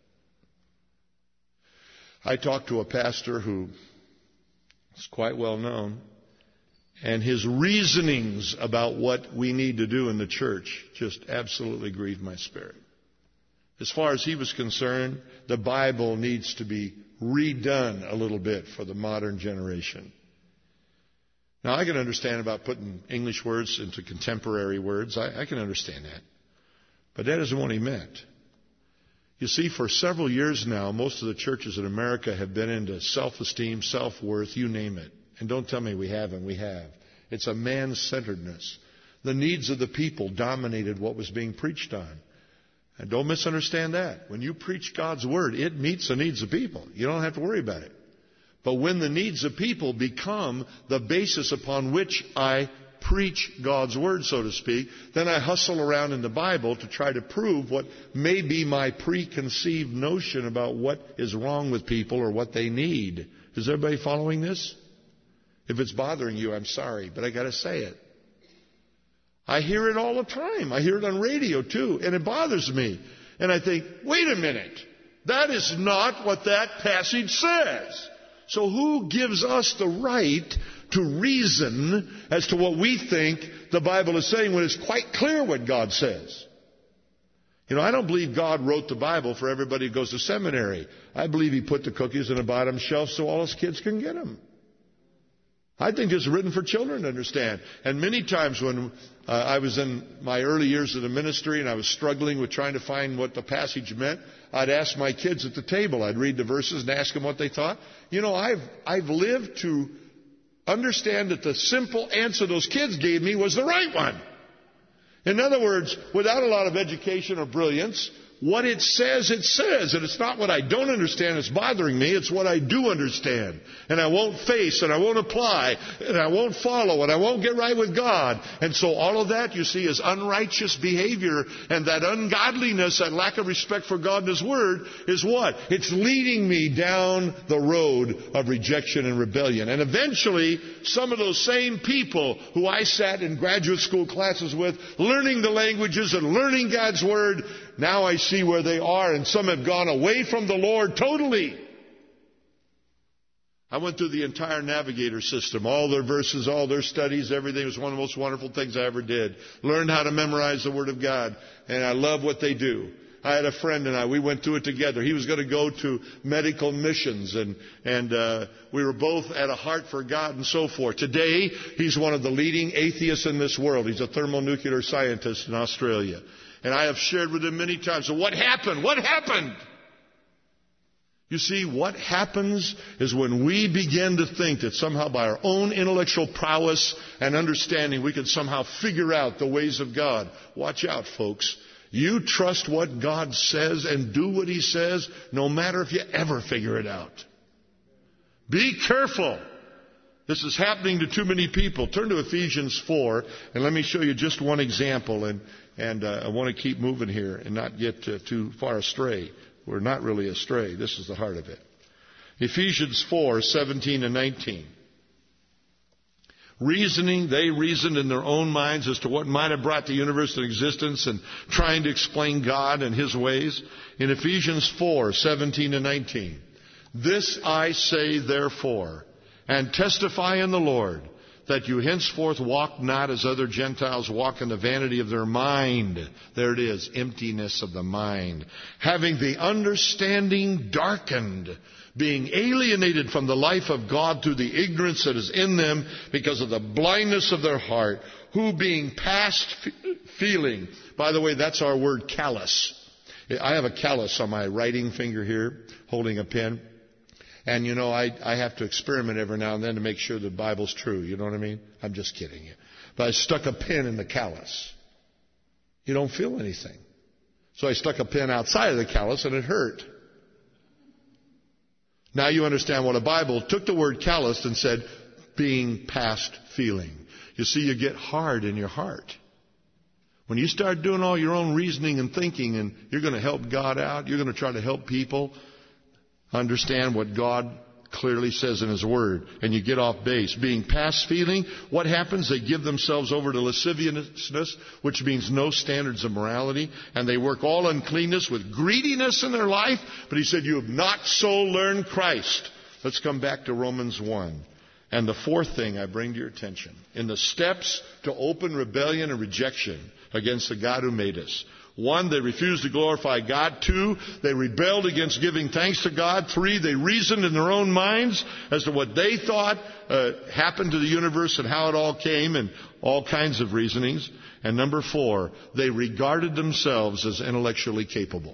I talked to a pastor who is quite well known, and his reasonings about what we need to do in the church just absolutely grieved my spirit. As far as he was concerned, the Bible needs to be redone a little bit for the modern generation. Now, I can understand about putting English words into contemporary words. I, I can understand that. But that isn't what he meant. You see, for several years now, most of the churches in America have been into self-esteem, self-worth, you name it. And don't tell me we haven't. We have. It's a man-centeredness. The needs of the people dominated what was being preached on. And don't misunderstand that. When you preach God's Word, it meets the needs of people. You don't have to worry about it. But when the needs of people become the basis upon which I preach God's Word, so to speak, then I hustle around in the Bible to try to prove what may be my preconceived notion about what is wrong with people or what they need. Is everybody following this? If it's bothering you, I'm sorry, but I got to say it. I hear it all the time. I hear it on radio too, and it bothers me. And I think, wait a minute, that is not what that passage says. So who gives us the right to reason as to what we think the Bible is saying when it's quite clear what God says? You know, I don't believe God wrote the Bible for everybody who goes to seminary. I believe He put the cookies in the bottom shelf so all His kids can get them. I think it's written for children to understand. And many times when uh, I was in my early years of the ministry and I was struggling with trying to find what the passage meant, I'd ask my kids at the table. I'd read the verses and ask them what they thought. You know, I've I've lived to understand that the simple answer those kids gave me was the right one. In other words, without a lot of education or brilliance, what it says, it says. And it's not what I don't understand that's bothering me. It's what I do understand. And I won't face, and I won't apply, and I won't follow, and I won't get right with God. And so all of that, you see, is unrighteous behavior. And that ungodliness, that lack of respect for God and His Word, is what? It's leading me down the road of rejection and rebellion. And eventually, some of those same people who I sat in graduate school classes with, learning the languages and learning God's Word, now I see where they are, and some have gone away from the Lord totally. I went through the entire Navigator system, all their verses, all their studies, everything. It was one of the most wonderful things I ever did. Learned how to memorize the Word of God, and I love what they do. I had a friend and I, we went through it together. He was going to go to medical missions, and, and uh, we were both at a heart for God and so forth. Today, he's one of the leading atheists in this world. He's a thermonuclear scientist in Australia. And I have shared with him many times, so what happened? What happened? You see, what happens is when we begin to think that somehow by our own intellectual prowess and understanding we can somehow figure out the ways of God. Watch out, folks. You trust what God says and do what He says, no matter if you ever figure it out. Be careful. This is happening to too many people. Turn to Ephesians four, and let me show you just one example. And, and uh, I want to keep moving here and not get uh, too far astray. We're not really astray. This is the heart of it. Ephesians four, seventeen and nineteen. Reasoning, they reasoned in their own minds as to what might have brought the universe into existence and trying to explain God and His ways. In Ephesians four, seventeen and nineteen. This I say therefore, and testify in the Lord, that you henceforth walk not as other Gentiles walk in the vanity of their mind. There it is, emptiness of the mind. Having the understanding darkened, being alienated from the life of God through the ignorance that is in them because of the blindness of their heart, who being past feeling, by the way, that's our word callous. I have a callus on my writing finger here, holding a pen. And, you know, I, I have to experiment every now and then to make sure the Bible's true. You know what I mean? I'm just kidding you. But I stuck a pin in the callus. You don't feel anything. So I stuck a pin outside of the callus and it hurt. Now you understand what a Bible took the word callous and said, being past feeling. You see, you get hard in your heart. When you start doing all your own reasoning and thinking and you're going to help God out, you're going to try to help people understand what God clearly says in His Word, and you get off base. Being past feeling, what happens? They give themselves over to lasciviousness, which means no standards of morality, and they work all uncleanness with greediness in their life. But He said, you have not so learned Christ. Let's come back to Romans one. And the fourth thing I bring to your attention, in the steps to open rebellion and rejection against the God who made us, One, they refused to glorify God. Two, they rebelled against giving thanks to God. Three, they reasoned in their own minds as to what they thought uh, happened to the universe and how it all came, and all kinds of reasonings. And number four, they regarded themselves as intellectually capable.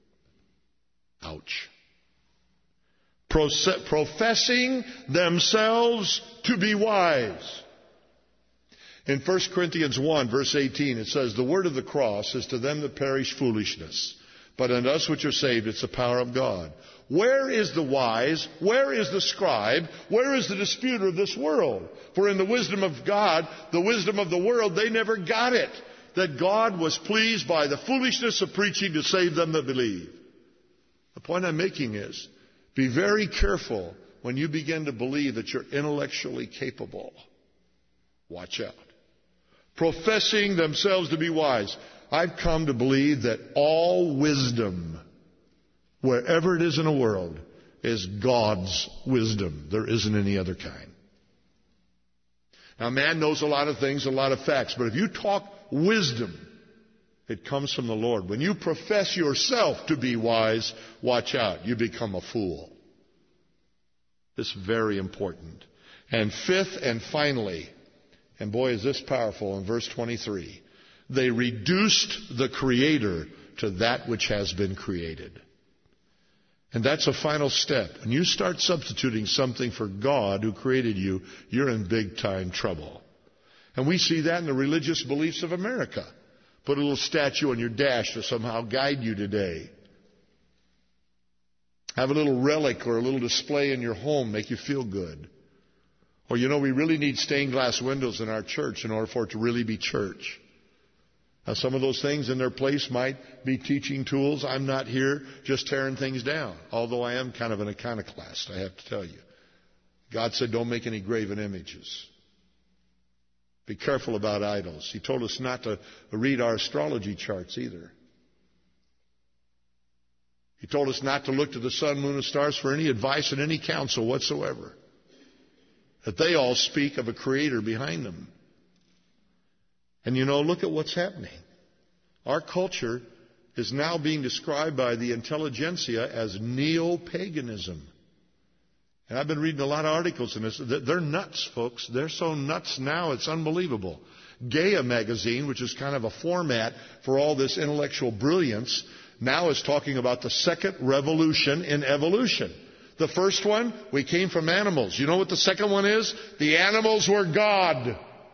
Ouch. Proce- professing themselves to be wise. In First Corinthians one, verse eighteen, it says, the word of the cross is to them that perish foolishness, but unto us which are saved, it's the power of God. Where is the wise? Where is the scribe? Where is the disputer of this world? For in the wisdom of God, the wisdom of the world, they never got it, that God was pleased by the foolishness of preaching to save them that believe. The point I'm making is, be very careful when you begin to believe that you're intellectually capable. Watch out. Professing themselves to be wise. I've come to believe that all wisdom, wherever it is in the world, is God's wisdom. There isn't any other kind. Now, man knows a lot of things, a lot of facts, but if you talk wisdom, it comes from the Lord. When you profess yourself to be wise, watch out. You become a fool. It's very important. And fifth and finally, and boy, is this powerful, in verse twenty-three, they reduced the Creator to that which has been created. And that's a final step. When you start substituting something for God who created you, you're in big time trouble. And we see that in the religious beliefs of America. Put a little statue on your dash to somehow guide you today. Have a little relic or a little display in your home, make you feel good. Or, you know, we really need stained glass windows in our church in order for it to really be church. Now, some of those things in their place might be teaching tools. I'm not here just tearing things down, although I am kind of an iconoclast, I have to tell you. God said, don't make any graven images. Be careful about idols. He told us not to read our astrology charts either. He told us not to look to the sun, moon, and stars for any advice and any counsel whatsoever. That they all speak of a creator behind them. And you know, look at what's happening. Our culture is now being described by the intelligentsia as neo-paganism. And I've been reading a lot of articles in this. They're nuts, folks. They're so nuts now, it's unbelievable. Gaia magazine, which is kind of a format for all this intellectual brilliance, now is talking about the second revolution in evolution. The first one, we came from animals. You know what the second one is? The animals were God.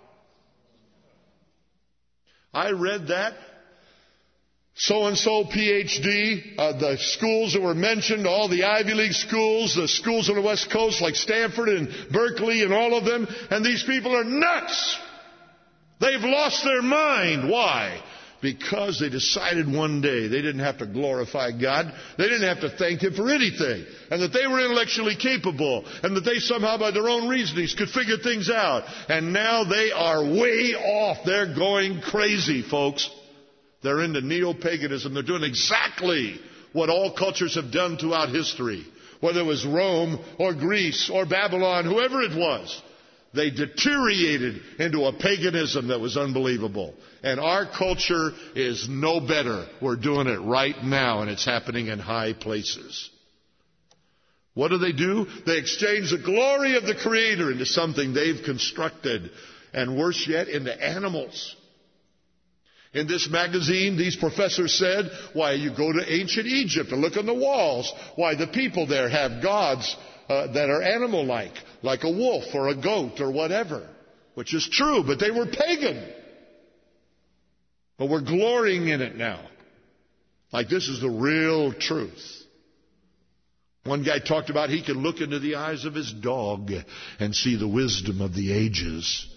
I read that. So-and-so P H D, uh, the schools that were mentioned, all the Ivy League schools, the schools on the West Coast like Stanford and Berkeley and all of them, and these people are nuts. They've lost their mind. Why? Because they decided one day they didn't have to glorify God. They didn't have to thank Him for anything. And that they were intellectually capable. And that they somehow by their own reasonings could figure things out. And now they are way off. They're going crazy, folks. They're into neo-paganism. They're doing exactly what all cultures have done throughout history. Whether it was Rome or Greece or Babylon, whoever it was. They deteriorated into a paganism that was unbelievable. And our culture is no better. We're doing it right now, and it's happening in high places. What do they do? They exchange the glory of the Creator into something they've constructed, and worse yet, into animals. In this magazine, these professors said, why, you go to ancient Egypt and look on the walls. Why, the people there have gods uh, that are animal-like, like a wolf or a goat or whatever, which is true, but they were pagan. But we're glorying in it now, like this is the real truth. One guy talked about he could look into the eyes of his dog and see the wisdom of the ages.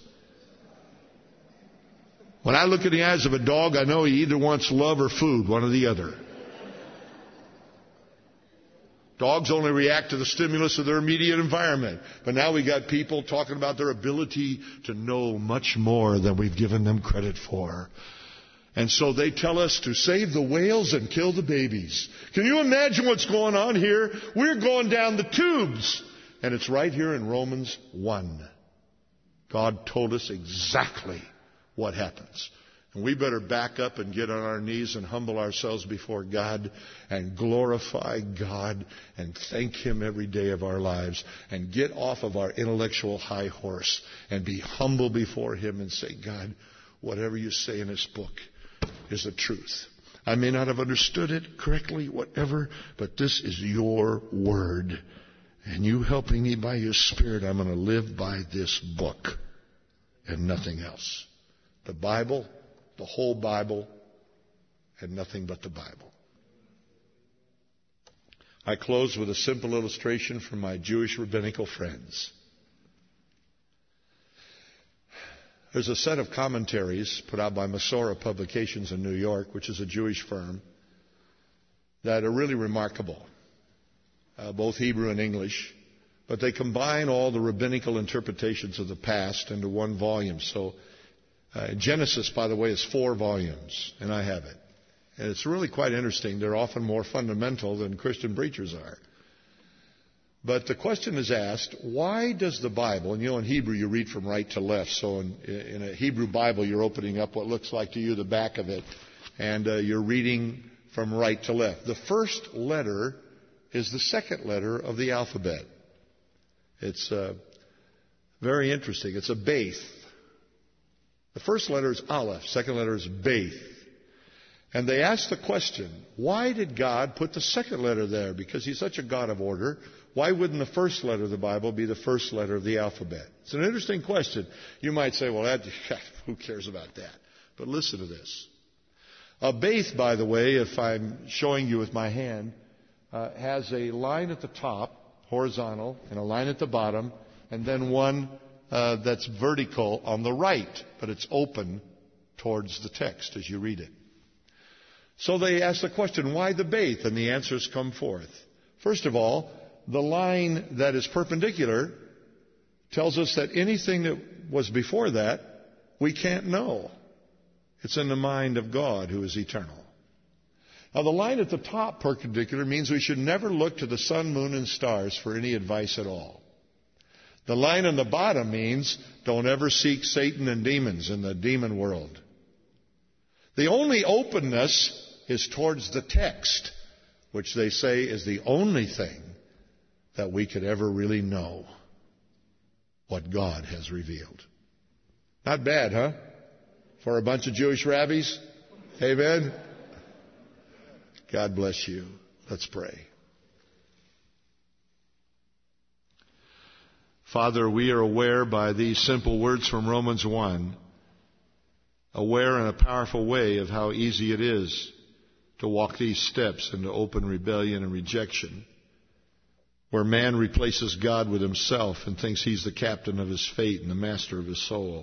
When I look in the eyes of a dog, I know he either wants love or food, one or the other. Dogs only react to the stimulus of their immediate environment. But now we got people talking about their ability to know much more than we've given them credit for. And so they tell us to save the whales and kill the babies. Can you imagine what's going on here? We're going down the tubes. And it's right here in Romans one. God told us exactly what happens. And we better back up and get on our knees and humble ourselves before God and glorify God and thank Him every day of our lives and get off of our intellectual high horse and be humble before Him and say, God, whatever you say in this book is the truth. I may not have understood it correctly, whatever, but this is your word. And you helping me by your Spirit, I'm going to live by this book and nothing else. The Bible, the whole Bible, and nothing but the Bible. I close with a simple illustration from my Jewish rabbinical friends. There's a set of commentaries put out by Masorah Publications in New York, which is a Jewish firm, that are really remarkable, uh, both Hebrew and English. But they combine all the rabbinical interpretations of the past into one volume. So uh, Genesis, by the way, is four volumes, and I have it. And it's really quite interesting. They're often more fundamental than Christian preachers are. But the question is asked, why does the Bible, and you know in Hebrew you read from right to left, so in, in a Hebrew Bible you're opening up what looks like to you the back of it, and uh, you're reading from right to left. The first letter is the second letter of the alphabet. It's uh, very interesting. It's a Beth. The first letter is Aleph. Second letter is Beth. And they ask the question, why did God put the second letter there? Because He's such a God of order. Why wouldn't the first letter of the Bible be the first letter of the alphabet? It's an interesting question. You might say, well, that, who cares about that? But listen to this. A Beth, by the way, if I'm showing you with my hand, uh, has a line at the top, horizontal, and a line at the bottom, and then one uh, that's vertical on the right, but it's open towards the text as you read it. So they ask the question, why the Beth? And the answers come forth. First of all, the line that is perpendicular tells us that anything that was before that, we can't know. It's in the mind of God who is eternal. Now, the line at the top, perpendicular, means we should never look to the sun, moon, and stars for any advice at all. The line on the bottom means don't ever seek Satan and demons in the demon world. The only openness is towards the text, which they say is the only thing that we could ever really know what God has revealed. Not bad, huh? For a bunch of Jewish rabbis? Amen? God bless you. Let's pray. Father, we are aware by these simple words from Romans one, aware in a powerful way of how easy it is to walk these steps into open rebellion and rejection, where man replaces God with himself and thinks he's the captain of his fate and the master of his soul.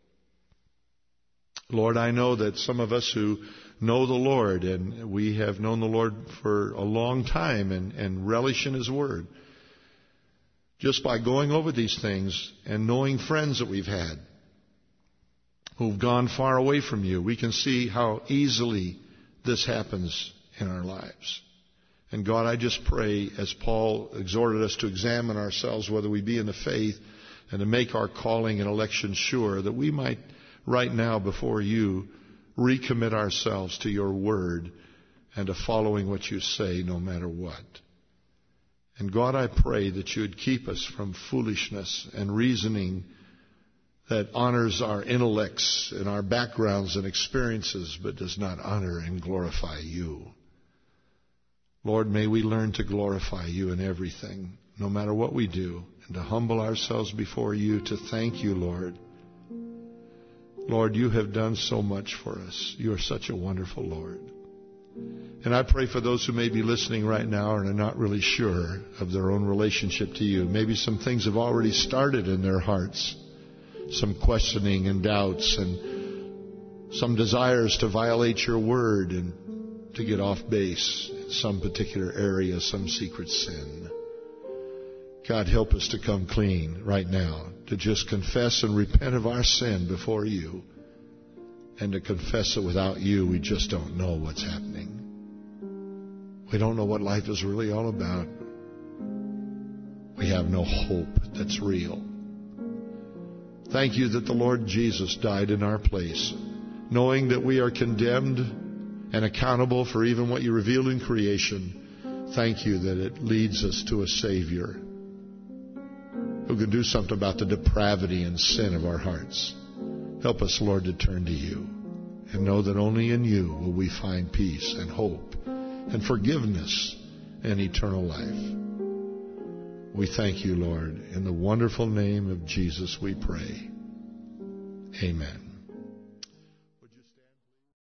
Lord, I know that some of us who know the Lord, and we have known the Lord for a long time and, and relish in His Word, just by going over these things and knowing friends that we've had who've gone far away from you, we can see how easily this happens in our lives. And God, I just pray, as Paul exhorted us to examine ourselves whether we be in the faith and to make our calling and election sure, that we might right now before you recommit ourselves to your word and to following what you say no matter what. And God, I pray that you would keep us from foolishness and reasoning that honors our intellects and our backgrounds and experiences but does not honor and glorify you. Lord, may we learn to glorify you in everything, no matter what we do, and to humble ourselves before you to thank you, Lord. Lord, you have done so much for us. You are such a wonderful Lord. And I pray for those who may be listening right now and are not really sure of their own relationship to you. Maybe some things have already started in their hearts, some questioning and doubts and some desires to violate your word and to get off base in some particular area, some secret sin. God, help us to come clean right now, to just confess and repent of our sin before you, and to confess that without you, we just don't know what's happening. We don't know what life is really all about. We have no hope that's real. Thank you that the Lord Jesus died in our place knowing that we are condemned and accountable for even what you revealed in creation, thank you that it leads us to a Savior who can do something about the depravity and sin of our hearts. Help us, Lord, to turn to you and know that only in you will we find peace and hope and forgiveness and eternal life. We thank you, Lord. In the wonderful name of Jesus we pray. Amen.